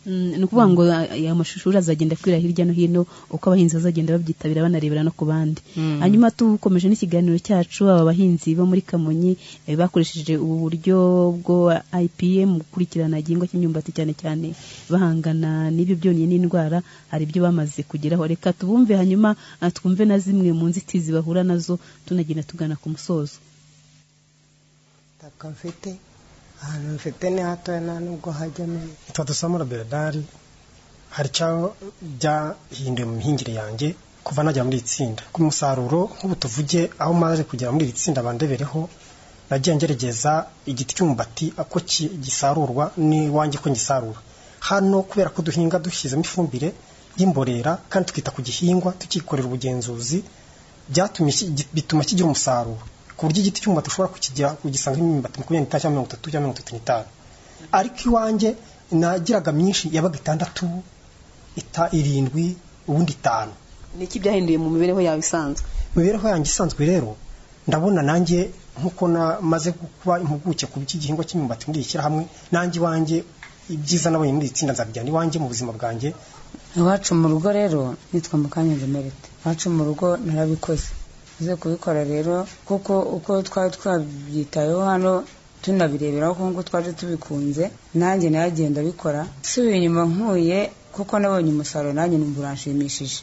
ni ukuvuga ngo aya mashusho azagenda kwira hirya no hino uko abahinzi bazagenda babyitabira banarebera no ku bandi. Hanyuma tukomeje n'ikiganiro cyacu, aba bahinzi bo muri Kamonyi bakoresheje ubu buryo bwo I P M gukurikirana igihingwa cy'imyumbati cyane cyane bahangana n'ibyo byonnyi n'indwara, hari ibyo bamaze kugeraho. Reka tubumve hanyuma twumve na zimwe mu nzitizi bahura nazo tunagenda tugana ku musozo. Takamfite ahantu mfite ni hatoya nta nubwo hajyamo. Twadusamura Bernard, hari cyo byahinduye mu mihingire yanjye kuva najya muri itsinda. Ku musaruro nk'ubu tuvuge aho maze kugera muri itsinda bandebereho, nagiye ngerageza igiti cy'umumbati ako gisarurwa ni wanjye ko ngisarura. Hano kubera ko duhinga dushyizemo ifumbire y'imborera kandi tukita ku gihingwa tukikorera ubugenzuzi, byatumye bituma kigira umusaruro ku buryo igiti cy'umumbati ushobora kukijya kugisanga imyumbati makumyabiri n'itanu cyangwa mirongo itatu cyangwa mirongo itatu n'itanu. Ariko iwanjye nagiraga myinshi yabaga itandatu ita irindwi ubundi itanu. Niki byahinduye mu mibereho yawe isanzwe? Mibereho yanjye isanzwe rero ndabona nanjye nkuko namaze kuba impuguke ku by'igihingwa cy'imyumbati muri iki hamwe, nanjye wanjye ibyiza nabonye muri itsinda nzabijyana iwanjye mu buzima bwanjye. Iwacu mu rugo rero nitwa Mukanya Jemerete. Iwacu mu rugo narabikoze, uze kubikora rero kuko uko twari twabyitayeho hano tunabireberaho kuko twaje tubikunze, nanjye nagenda bikora subiye inyuma nkuye kuko nabonye umusaruro nanjye numva uranshimishije.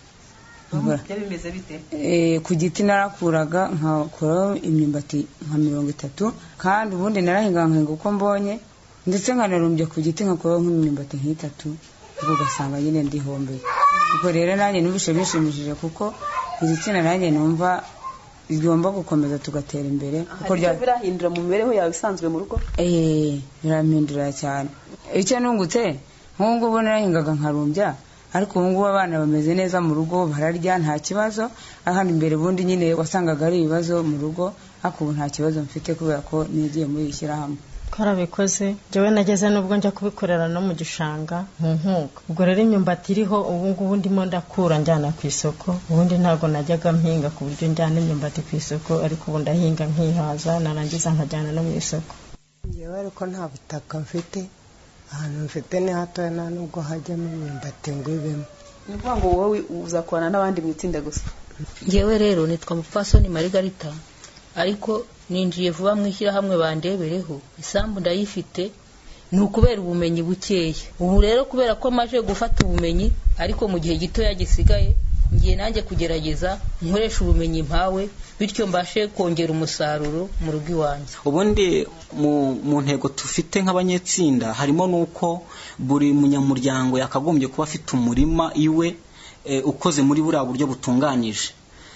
Bimeze bite? Eh, ku giti narakuraga nkakuraho imyumbati nka mirongo itatu kandi ubundi narahinga nkenga uko mbonye, ndetse nkanarumbye ku giti nkakuraho nk'imyumbati nk'itatu, ubwo ugasanga nyine ndihombeye. Ubwo rero nanjye nubishe bishimishije kuko igitsina nanjye numva igomba gukomeza tugatera imbere kuko birahindura mu mibereho yawe isanzwe mu rugo. Eh, birampindura cyane. Icyo nungutse nk'ubu ubona narahingaga nkarumbya, ariko ubu ngubu abana bameze neza mu rugo, bararya nta kibazo. Ahandi imbere bundi nyine wasangaga ari ibibazo mu rugo, ariko ubu nta kibazo mfite kubera ko nigiye muri ishyirahamwe. Twarabikoze, jewe nageze nubwo njya kubikorera no mu gishanga mu nkuka. Ubwo rero imyumbati iriho ubu ngubu ndimo ndakura njyana ku isoko, ubundi ntago najyaga mpinga ku buryo njyana imyumbati ku isoko, ariko ubu ndahinga nkihaza narangiza nkajyana no mu isoko. Jewe ariko nta butaka mfite, ahantu mfite ni hatoya nta nubwo hajyamo imyumbati ngo ibemo. Ni ukuvuga ngo wowe uzakorana n'abandi mu itsinda gusa? Njyewe rero nitwa Mupfasoni Margarita, ariko ninjiye vuba mwishyira hamwe bandebereho, isambu ndayifite ni ukubera ubumenyi bukeya. Ubu rero kubera ko maje gufata ubumenyi, ariko mu gihe gito yagisigaye ngiye nanjye kugerageza nkoresha ubumenyi mpawe, bityo mbashe kongera umusaruro mu rugo iwanjye. Ubundi mu mu ntego tufite nk'abanyetsinda harimo nuko buri munyamuryango yakagombye kuba afite umurima iwe e, ukoze muri buriya buryo butunganije.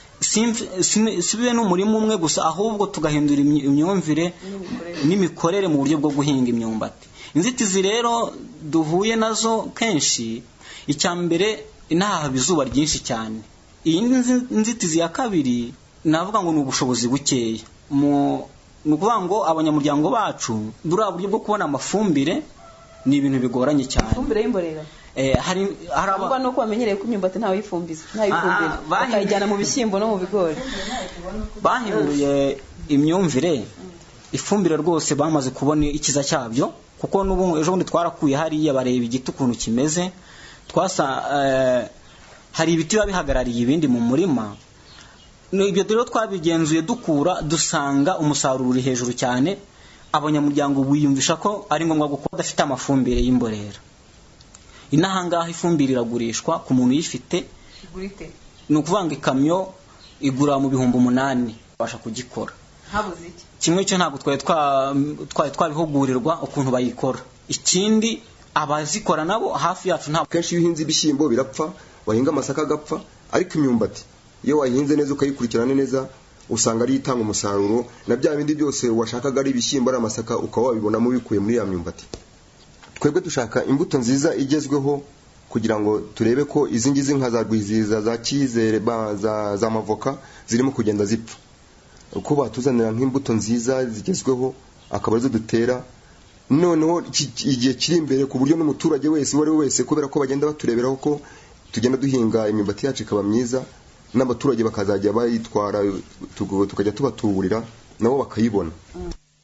Sibe n'umurimo umwe gusa, ahubwo tugahindura imyumvire n'imikorere mu buryo bwo guhinga imyumbati. Inzitizi rero duhuye nazo kenshi, icyambere inaha bizuba ryinshi cyane. Iyi nzitizi ya kabiri navuga ngo ni ubushobozi bukeya. Mu nukuvuga ngo abanyamuryango bacu buriya buryo bwo kubona amafumbire ni ibintu bigoranye cyane. Ifumbire y'imborera Eh, hari haraba no kwamenyereye ko imyumbati ntawe yifumbiza, ntawe yifumbira, bakayijyana mu bishyimbo no mu bigori. Bahinduye imyumvire, ifumbire rwose bamaze kubona ikiza cyabyo, kuko n'ubu ejo bundi twarakuye hariya bareba igiti ukuntu kimeze, twasa eh, hari ibiti babihagarariye ibindi mu murima. Ibyo rero twabigenzuye dukura dusanga umusaruro uri hejuru cyane, abanyamuryango biyumvisha ko ari ngombwa gukora dafite amafumbire y'imborera. Inahangaha ifumbire iragurishwa ku muntu yifite, igurite ni ukuvanga ikamyo igura mu bihumbi umunani basha kugikora. Habuze iki? Kimwe cyo ntabwo twaye twa twabihugurirwa ukuntu bayikora. Ikindi abazikora nabo hafi yacu nta kenshi yuhinze ibishyimbo birapfa, wahinga amasaka agapfa, ariko imyumbati iyo wahinze neza ukayikurikirana neza usanga ari itanga umusaruro, na bya bindi byose washakaga ari ibishyimbo ari amasaka ukaba wabibonamo bikuye muri ya myumbati. Twebwe dushaka imbuto nziza igezweho kugira ngo turebe ko izi ngizi nka za rwiziza za Cyizere za za mavoka zirimo kugenda zipfa, uko batuzanira nk'imbuto nziza zigezweho akaba arizo dutera, noneho igihe kiri imbere ku buryo n'umuturage wese wari wese kubera ko bagenda batureberaho ko tugenda duhinga imyumbati yacu ikaba myiza, n'abaturage bakazajya bayitwara tukajya tubatuburira nabo bakayibona.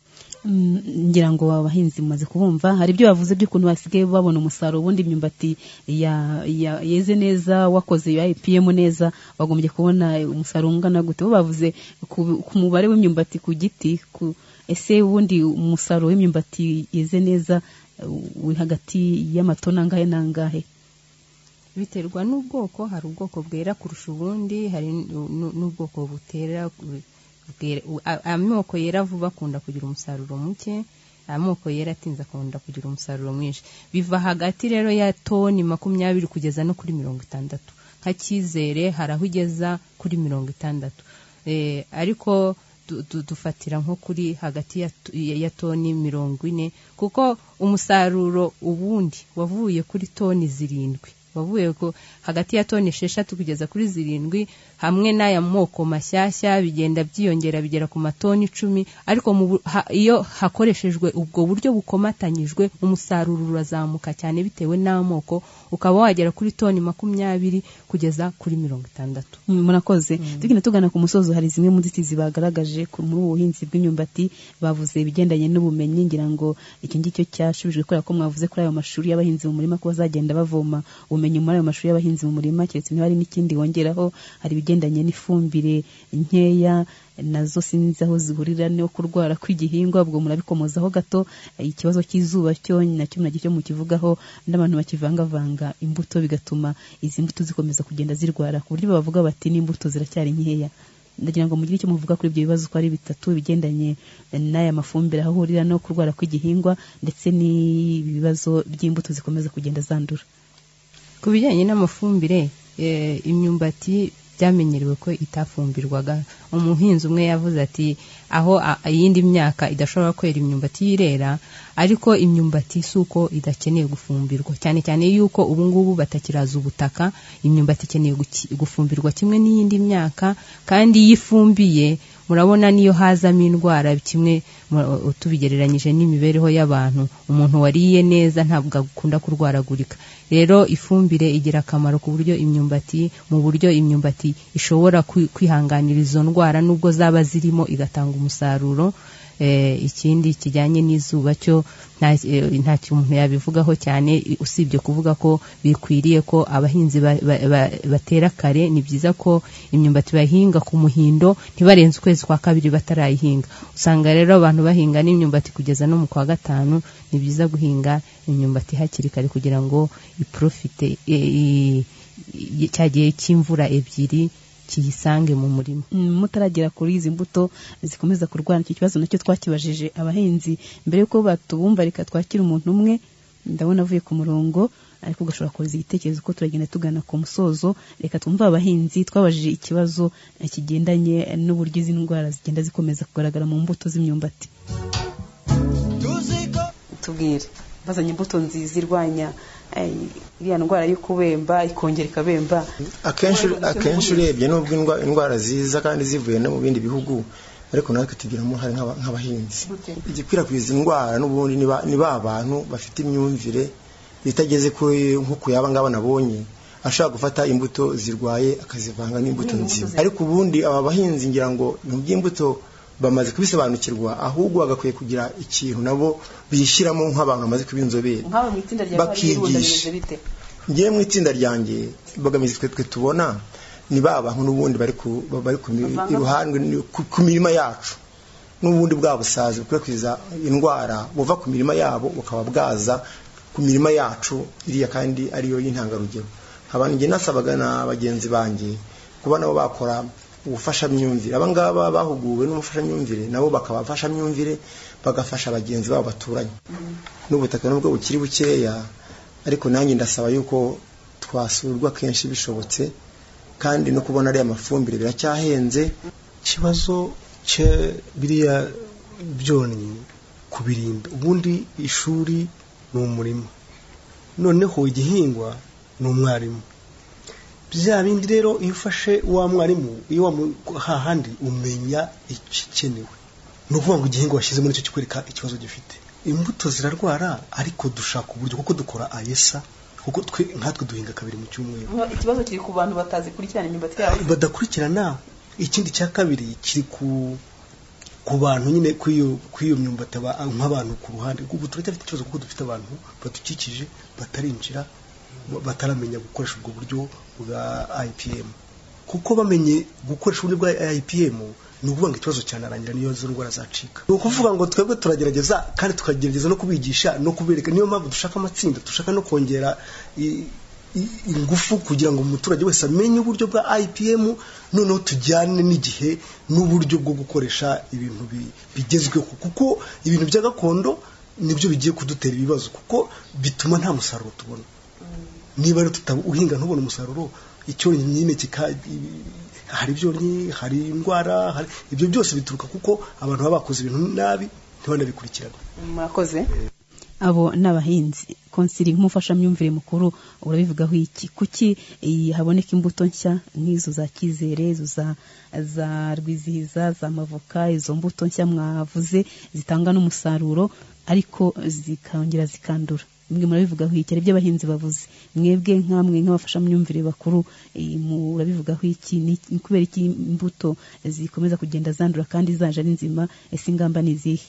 ngira ngo abahinzi mumaze kubumva hari ibyo bavuze by'ukuntu basigaye babona umusaruro ubundi imyumbati ya, ya yeze neza wakoze ya I P M neza bagombye kubona umusaruro ungana gute bo bavuze ku, ku mubare w'imyumbati ku giti ku ese ubundi umusaruro w'imyumbati yeze neza uri hagati y'amatona angahe nangahe biterwa n'ubwoko hari ubwoko bwera kurusha ubundi hari n'ubwoko butera amoko yera vuba akunda kugira umusaruro muke amoko yera atinze akunda kugira umusaruro mwinshi biva hagati rero ya toni makumyabiri kugeza no kuri mirongo itandatu nka Cyizere hari aho igeza kuri mirongo itandatu eh, ariko dufatira nko kuri hagati ya, ya toni mirongo ine kuko umusaruro ubundi wavuye kuri toni zirindwi wavuye ko hagati ya toni esheshatu kugeza kuri zirindwi hamwe n'aya moko mashyashya bigenda byiyongera bigera ku matoni icumi ariko mu, ha, iyo hakoreshejwe ubwo buryo bukomatanyijwe umusaruro urazamuka cyane bitewe n'amoko ukaba wagera kuri toni makumyabiri kugeza kuri mirongo itandatu. Murakoze mm. Tugina tugana ku musozo hari zimwe mu nzitizi bagaragaje muri ubu buhinzi bw'imyumbati bavuze ibigendanye n'ubumenyi ngira ngo iki ngicyo cyashubijwe kubera ko mwavuze kuri ayo mashuri y'abahinzi mu murima ko bazagenda bavoma ubumenyi muri ayo mashuri y'abahinzi mu murima keretse niba hari n'ikindi wongeraho hari ibigendanye n'ifumbire nkeya nazo sinzi aho zihurira no kurwara kw'igihingwa ubwo murabikomozaho gato ikibazo cy'izuba cyo nacyo nacyo mu kivugaho n'abantu bakivangavanga imbuto bigatuma izi mbuto zikomeza kugenda zirwara ku buryo bavuga bati n'imbuto ziracyari nkeya ndagira ngo mugire icyo muvuga kuri ibyo bibazo ko ari bitatu bigendanye n'aya mafumbire aho hurira no kurwara kw'igihingwa ndetse n'ibibazo by'imbuto zikomeza kugenda zandura. Ku bijyanye n'amafumbire e, imyumbati byamenyerewe ko itafumbirwaga umuhinzi umwe yavuze ati aho iyindi myaka idashobora kwera imyumbati yirera ariko imyumbati suko idakeneye gufumbirwa cyane cyane yuko ubu ngubu batakiraza ubutaka imyumbati ikeneye gufumbirwa kimwe n'iyindi myaka kandi yifumbiye murabona niyo hazamo indwara kimwe tubigereranyije n'imibereho y'abantu umuntu wariye neza ntabwo akunda kurwaragurika rero ifumbire igira akamaro ku buryo imyumbati mu buryo imyumbati ishobora kwihanganira izo ndwara nubwo zaba zirimo igatanga umusaruro eh, ikindi kijyanye n'izuba cyo nta nta umuntu yabivugaho cyane usibye kuvuga ko bikwiriye ko abahinzi ba, ba, ba, batera kare ni byiza ko imyumbati bahinga ku muhindo ntibarenze ukwezi kwa kabiri batarayihinga usanga rero abantu bahinga n'imyumbati kugeza no mu kwa gatanu ni byiza guhinga imyumbati hakiri kare kugira ngo iprofite cyagiye cy'imvura ebyiri kiyisange mu murima mutaragera kuri izi mbuto zikomeza kurwana iki kibazo nacyo twakibajije abahinzi mbere yuko batubumva reka twakira umuntu umwe ndabona avuye ku murongo ariko gashobora koza igitekerezo ko turagenda tugana ku musozo reka twumva abahinzi twabajije ikibazo kigendanye n'uburyo izi ndwara zigenda zikomeza kugaragara mu mbuto z'imyumbati. Tubwire bazanye imbuto nziza irwanya iriya ndwara yo kubemba ikongera ikabemba akenshi akenshi urebye nubwo indwara ziza kandi zivuye no mu bindi bihugu ariko natwe tugiramo hari nk'abahinzi igikwirakwiza indwara n'ubundi ni ba bantu bafite imyumvire bitageze kuri nko kuyaba ngaba nabonye ashaka gufata imbuto zirwaye akazivanga n'imbuto nziza ariko ubundi aba bahinzi ngira ngo mu by'imbuto bamaze kubisobanukirwa ahubwo bagakwiye kugira ikintu nabo bishyiramo nk'abantu bamaze kubinzobera bakigisha ngiye mu itsinda ryanjye bagamize twe twe tubona ni baba bantu n'ubundi bari ku bari ku iruhande ku mirima yacu n'ubundi bwa busazi bukwirakwiza indwara buva ku mirima yabo bukaba bwaza ku mirima yacu iriya kandi ariyo y'intangarugero abantu ngiye nasabaga na bagenzi banjye kuba nabo bakora ubufasha myumvire abangaba bahuguwe n'umufasha myumvire nabo bakabafasha myumvire bagafasha abagenzi babo baturanye n'ubutaka nubwo bukiri bukeya ariko nanjye ndasaba yuko twasurwa kenshi bishobotse kandi no kubona ari amafumbire biracyahenze kibazo cye biriya byonnyi kubirinda ubundi ishuri ni umurimo noneho igihingwa ni umwarimu bya bindi rero iyo ufashe wa mwarimu iyo hahandi umenya ikikenewe ni ukuvuga ngo igihingwa washyize muri icyo kikwereka ikibazo gifite imbuto zirarwara ariko dushaka uburyo kuko dukora ayesa kuko twe nkatwe duhinga kabiri mu cyumweru ikibazo kiri ku bantu batazi kurikirana imyumbati yabo badakurikirana ikindi cya kabiri kiri ku ku bantu nyine kw'iyo kw'iyo myumbati nk'abantu ku ruhande ubu turacyafite ikibazo kuko dufite abantu badukikije batarinjira bataramenya gukoresha ubwo buryo bwa I P M kuko bamenye gukoresha uburyo bwa I P M ni ukuvuga ngo ikibazo cyanarangira niyo zo ndwara zacika ni ukuvuga ngo twebwe turagerageza kandi tukagerageza no kubigisha no kubereka niyo mpamvu dushaka amatsinda dushaka no kongera ingufu kugira ngo umuturage wese amenye uburyo bwa I P M noneho tujyane n'igihe n'uburyo bwo gukoresha ibintu bigezweho kuko ibintu bya gakondo nibyo bigiye kudutera ibibazo kuko bituma nta musaruro tubona niba rero tutabuhinga ntubone umusaruro icyo nyine kika hari byonyi hari indwara hari ibyo byose bituruka kuko abantu baba bakoze ibintu nabi ntibanabikurikirana murakoze abo n'abahinzi konsili nk'umufasha myumvire mukuru urabivugaho iki kuki haboneka imbuto nshya nk'izo za kizere izo za za rwizihiza za mavoka izo mbuto nshya mwavuze zitanga n'umusaruro ariko zikongera zikandura mwe murabivugaho iki ari byo abahinzi bavuze mwebwe nkamwe nk'abafasha myumvire bakuru murabivugaho iki ni kubera iki imbuto zikomeza kugenda zandura kandi zaje ari nzima ese ingamba ni zihe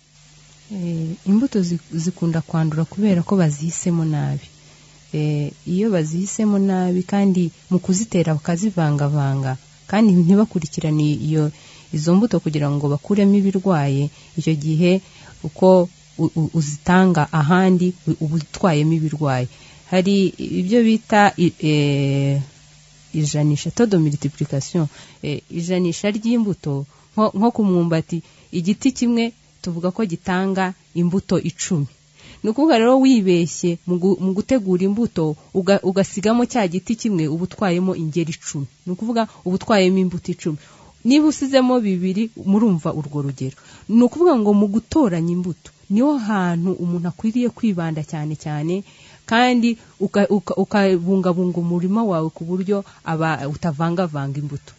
imbuto zikunda kwandura kubera ko bazihisemo nabi iyo bazihisemo nabi kandi mu kuzitera bakazivangavanga kandi ntibakurikirane iyo izo mbuto kugira ngo bakuremo ibirwaye icyo gihe uko uzitanga ahandi ubutwayemo ibirwaye hari ibyo bita ijanisha todo multiplication ijanisha ry'imbuto nko ku mwumbati igiti kimwe tuvuga ko gitanga imbuto icumi ni ukuvuga rero wibeshye mu gutegura imbuto ugasigamo cya giti kimwe uba utwayemo ingeri icumi ni ukuvuga uba utwayemo imbuto icumi niba usizemo bibiri murumva urwo rugero ni ukuvuga ngo mu gutoranya imbuto niho hantu umuntu akwiriye kwibanda cyane cyane kandi ukabungabunga umurima wawe ku buryo aba utavangavanga imbuto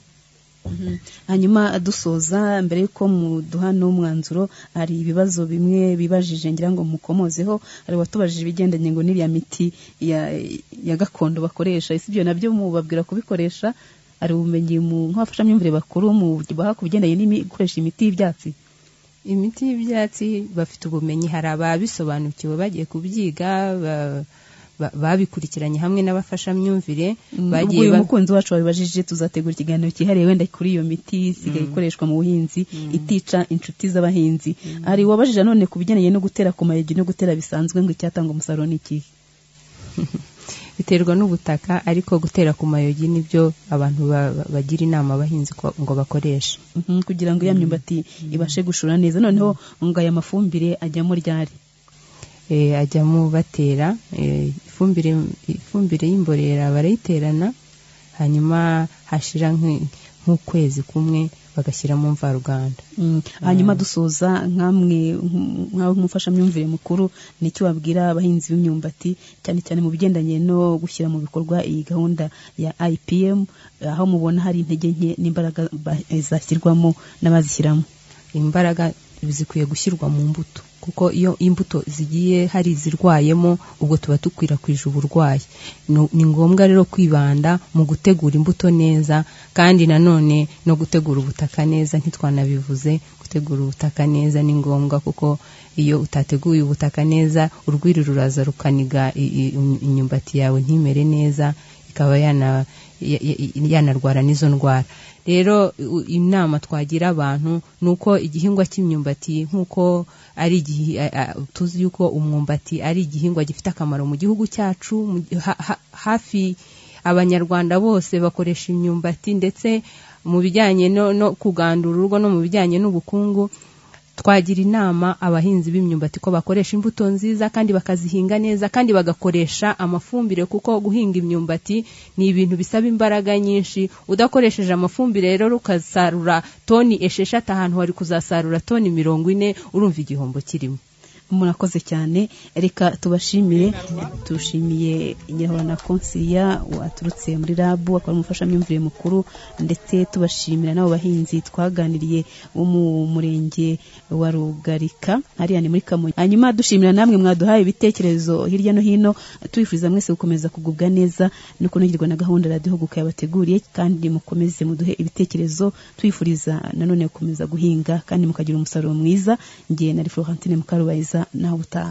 hanyuma dusoza mbere yuko muduha n'umwanzuro hari ibibazo bimwe bibajije ngira ngo mukomozeho hari watubajije ibigendanye ngo n'iriya miti ya ya gakondo bakoresha isi byo nabyo mubabwira kubikoresha ari ubumenyi mu nk'abafasha myumvire bakuru mu baha kubigendanye n'imikoresha imiti y'ibyatsi imiti y'ibyatsi bafite ubumenyi hari ababisobanukiwe bagiye kubyiga babikurikiranye hamwe n'abafasha myumvire bagiye umukunzi wacu wabibajije tuzategura ikiganiro cyihariye wenda kuri iyo miti isigaye ikoreshwa mu buhinzi itica inshuti z'abahinzi hari wabajije none kubigendanye no gutera ku mayegi no gutera bisanzwe ngo icyatanga umusaruro ni iki biterwa n'ubutaka ariko gutera ku mayogi nibyo abantu bagira inama abahinzi ngo bakoreshe kugira ngo ya myumbati ibashe gushora neza noneho ngo aya mafumbire ajyamo ryari ajyamo batera ifumbire ifumbire y'imborera barayiterana hanyuma hashira nk'ukwezi kumwe bagashyiramo mvaruganda hanyuma dusoza nkamwe nk'umufasha myumvire mukuru nicyo babwira abahinzi b'imyumbati cyane cyane mu bigendanye no gushyira mu bikorwa iyi gahunda ya I P M aho mubona hari intege nke n'imbaraga zashyirwamo n'abazishyiramo imbaraga zikwiye gushyirwa mu mbuto kuko iyo imbuto zigiye hari zirwayemo ubwo tuba tukwirakwije uburwayi ni ngombwa rero kwibanda mu gutegura imbuto neza kandi nanone no gutegura ubutaka neza ntitwanabivuze gutegura ubutaka neza ni ngombwa kuko iyo utateguye ubutaka neza urwiri ruraza rukaniga imyumbati yawe ntimere neza ikaba yana yanarwara n'izo ndwara rero inama twagira abantu nuko igihingwa cy'imyumbati nkuko ari tuzi yuko umwumbati ari igihingwa gifite akamaro mu gihugu cyacu hafi abanyarwanda bose bakoresha imyumbati ndetse mu bijyanye no kugandura urugo no mu bijyanye n'ubukungu twagira inama abahinzi b'imyumbati ko bakoresha imbuto nziza kandi bakazihinga neza kandi bagakoresha amafumbire kuko guhinga imyumbati ni ibintu bisaba imbaraga nyinshi udakoresheje amafumbire rero ukasarura toni esheshatu ahantu wari kuzasarura toni mirongo ine urumva igihombo kirimo murakoze cyane reka tubashimire tushimiye Nyirahorana Consilia waturutse muri rabu akora umufasha myumvire mukuru ndetse tubashimira nabo bahinzi twaganiriye wo mu murenge wa Rugarika hariya ni muri Kamonyi hanyuma dushimira namwe mwaduhaye ibitekerezo hirya no hino tubifuriza mwese gukomeza kugubwa neza no kunogirwa na gahunda radio Huguka yabateguriye kandi mukomeze muduhe ibitekerezo twifuriza nanone gukomeza guhinga kandi mukagira umusaruro mwiza ngiye na Florentine Mukarubayiza naho utaha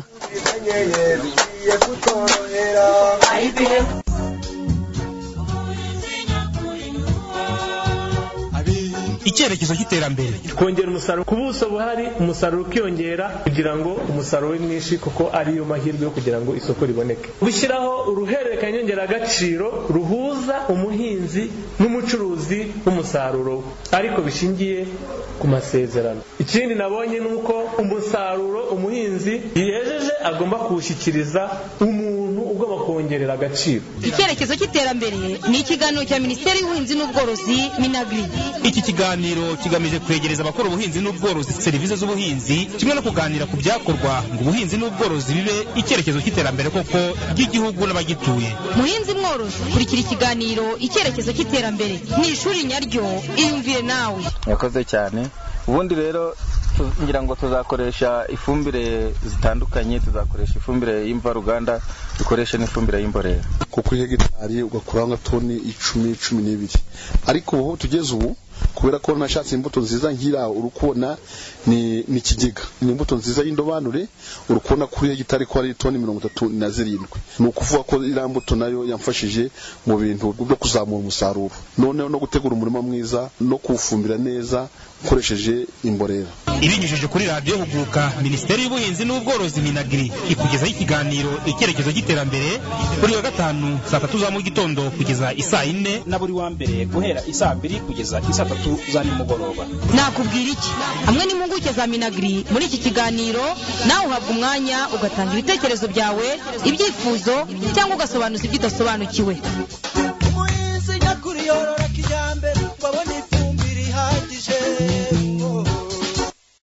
icyerekezo cy'iterambere kongera umusaruro ku buso buhari umusaruro ukiyongera kugira ngo umusaruro we mwinshi kuko ariyo mahirwe yo kugira ngo isoko riboneke gushyiraho uruhererekanya nyongeragaciro ruhuza umuhinzi n'umucuruzi w'umusaruro ariko bishingiye ku masezerano. Ikindi nabonye nuko umusaruro umuhinzi yihejeje agomba kuwushyikiriza umuntu ugomba kongerera agaciro. Icyerekezo cy'iterambere ni ikiganiro cya Minisiteri y'Ubuhinzi n'Ubworozi Minagri. Iki kiganiro kigamije kwegereza abakora ubuhinzi n'ubworozi serivisi z'ubuhinzi kimwe no kuganira ku byakorwa ngo ubuhinzi n'ubworozi bibe icyerekezo cy'iterambere koko ry'igihugu n'abagituye. Muhinzi mworozi kurikira ikiganiro icyerekezo cy'iterambere ni ishuri nyaryo iyumvire nawe. Yakoze cyane. Ubundi rero ngira ngo tuzakoresha ifumbire zitandukanye, tuzakoresha ifumbire y'imvaruganda, dukoresha n'ifumbire y'imborera. Kuko hegitari ugakuraho nka toni icumi cumi n'ibiri, ariko ubu tugeze ubu kubera ko nashatse imbuto nziza ngira urukona ni ni kigiga, ni imbuto nziza y'indobanure urukona kuri hegitari ko ari toni mirongo itatu na zirindwi. Ni ukuvuga ko irambuto nayo yamfashije mu bintu byo kuzamura umusaruro, noneho no gutegura umurima mwiza no kufumbira neza ukoresheje imborera. Ibinyujije kuri radio Huguka, Minisiteri y'Ubuhinzi n'Ubworozi Minagri ikugezaho ikiganiro icyerekezo cy'iterambere buri wa gatanu saa tatu za mu gitondo kugeza isaa ine na buri wa mbere guhera isaa mbiri kugeza isaa tatu za nimugoroba. Nakubwira iki? Hamwe n'impuguke za Minagri muri iki kiganiro nawe uhabwa umwanya ugatanga ibitekerezo byawe, ibyifuzo cyangwa ugasobanuza ibyo udasobanukiwe.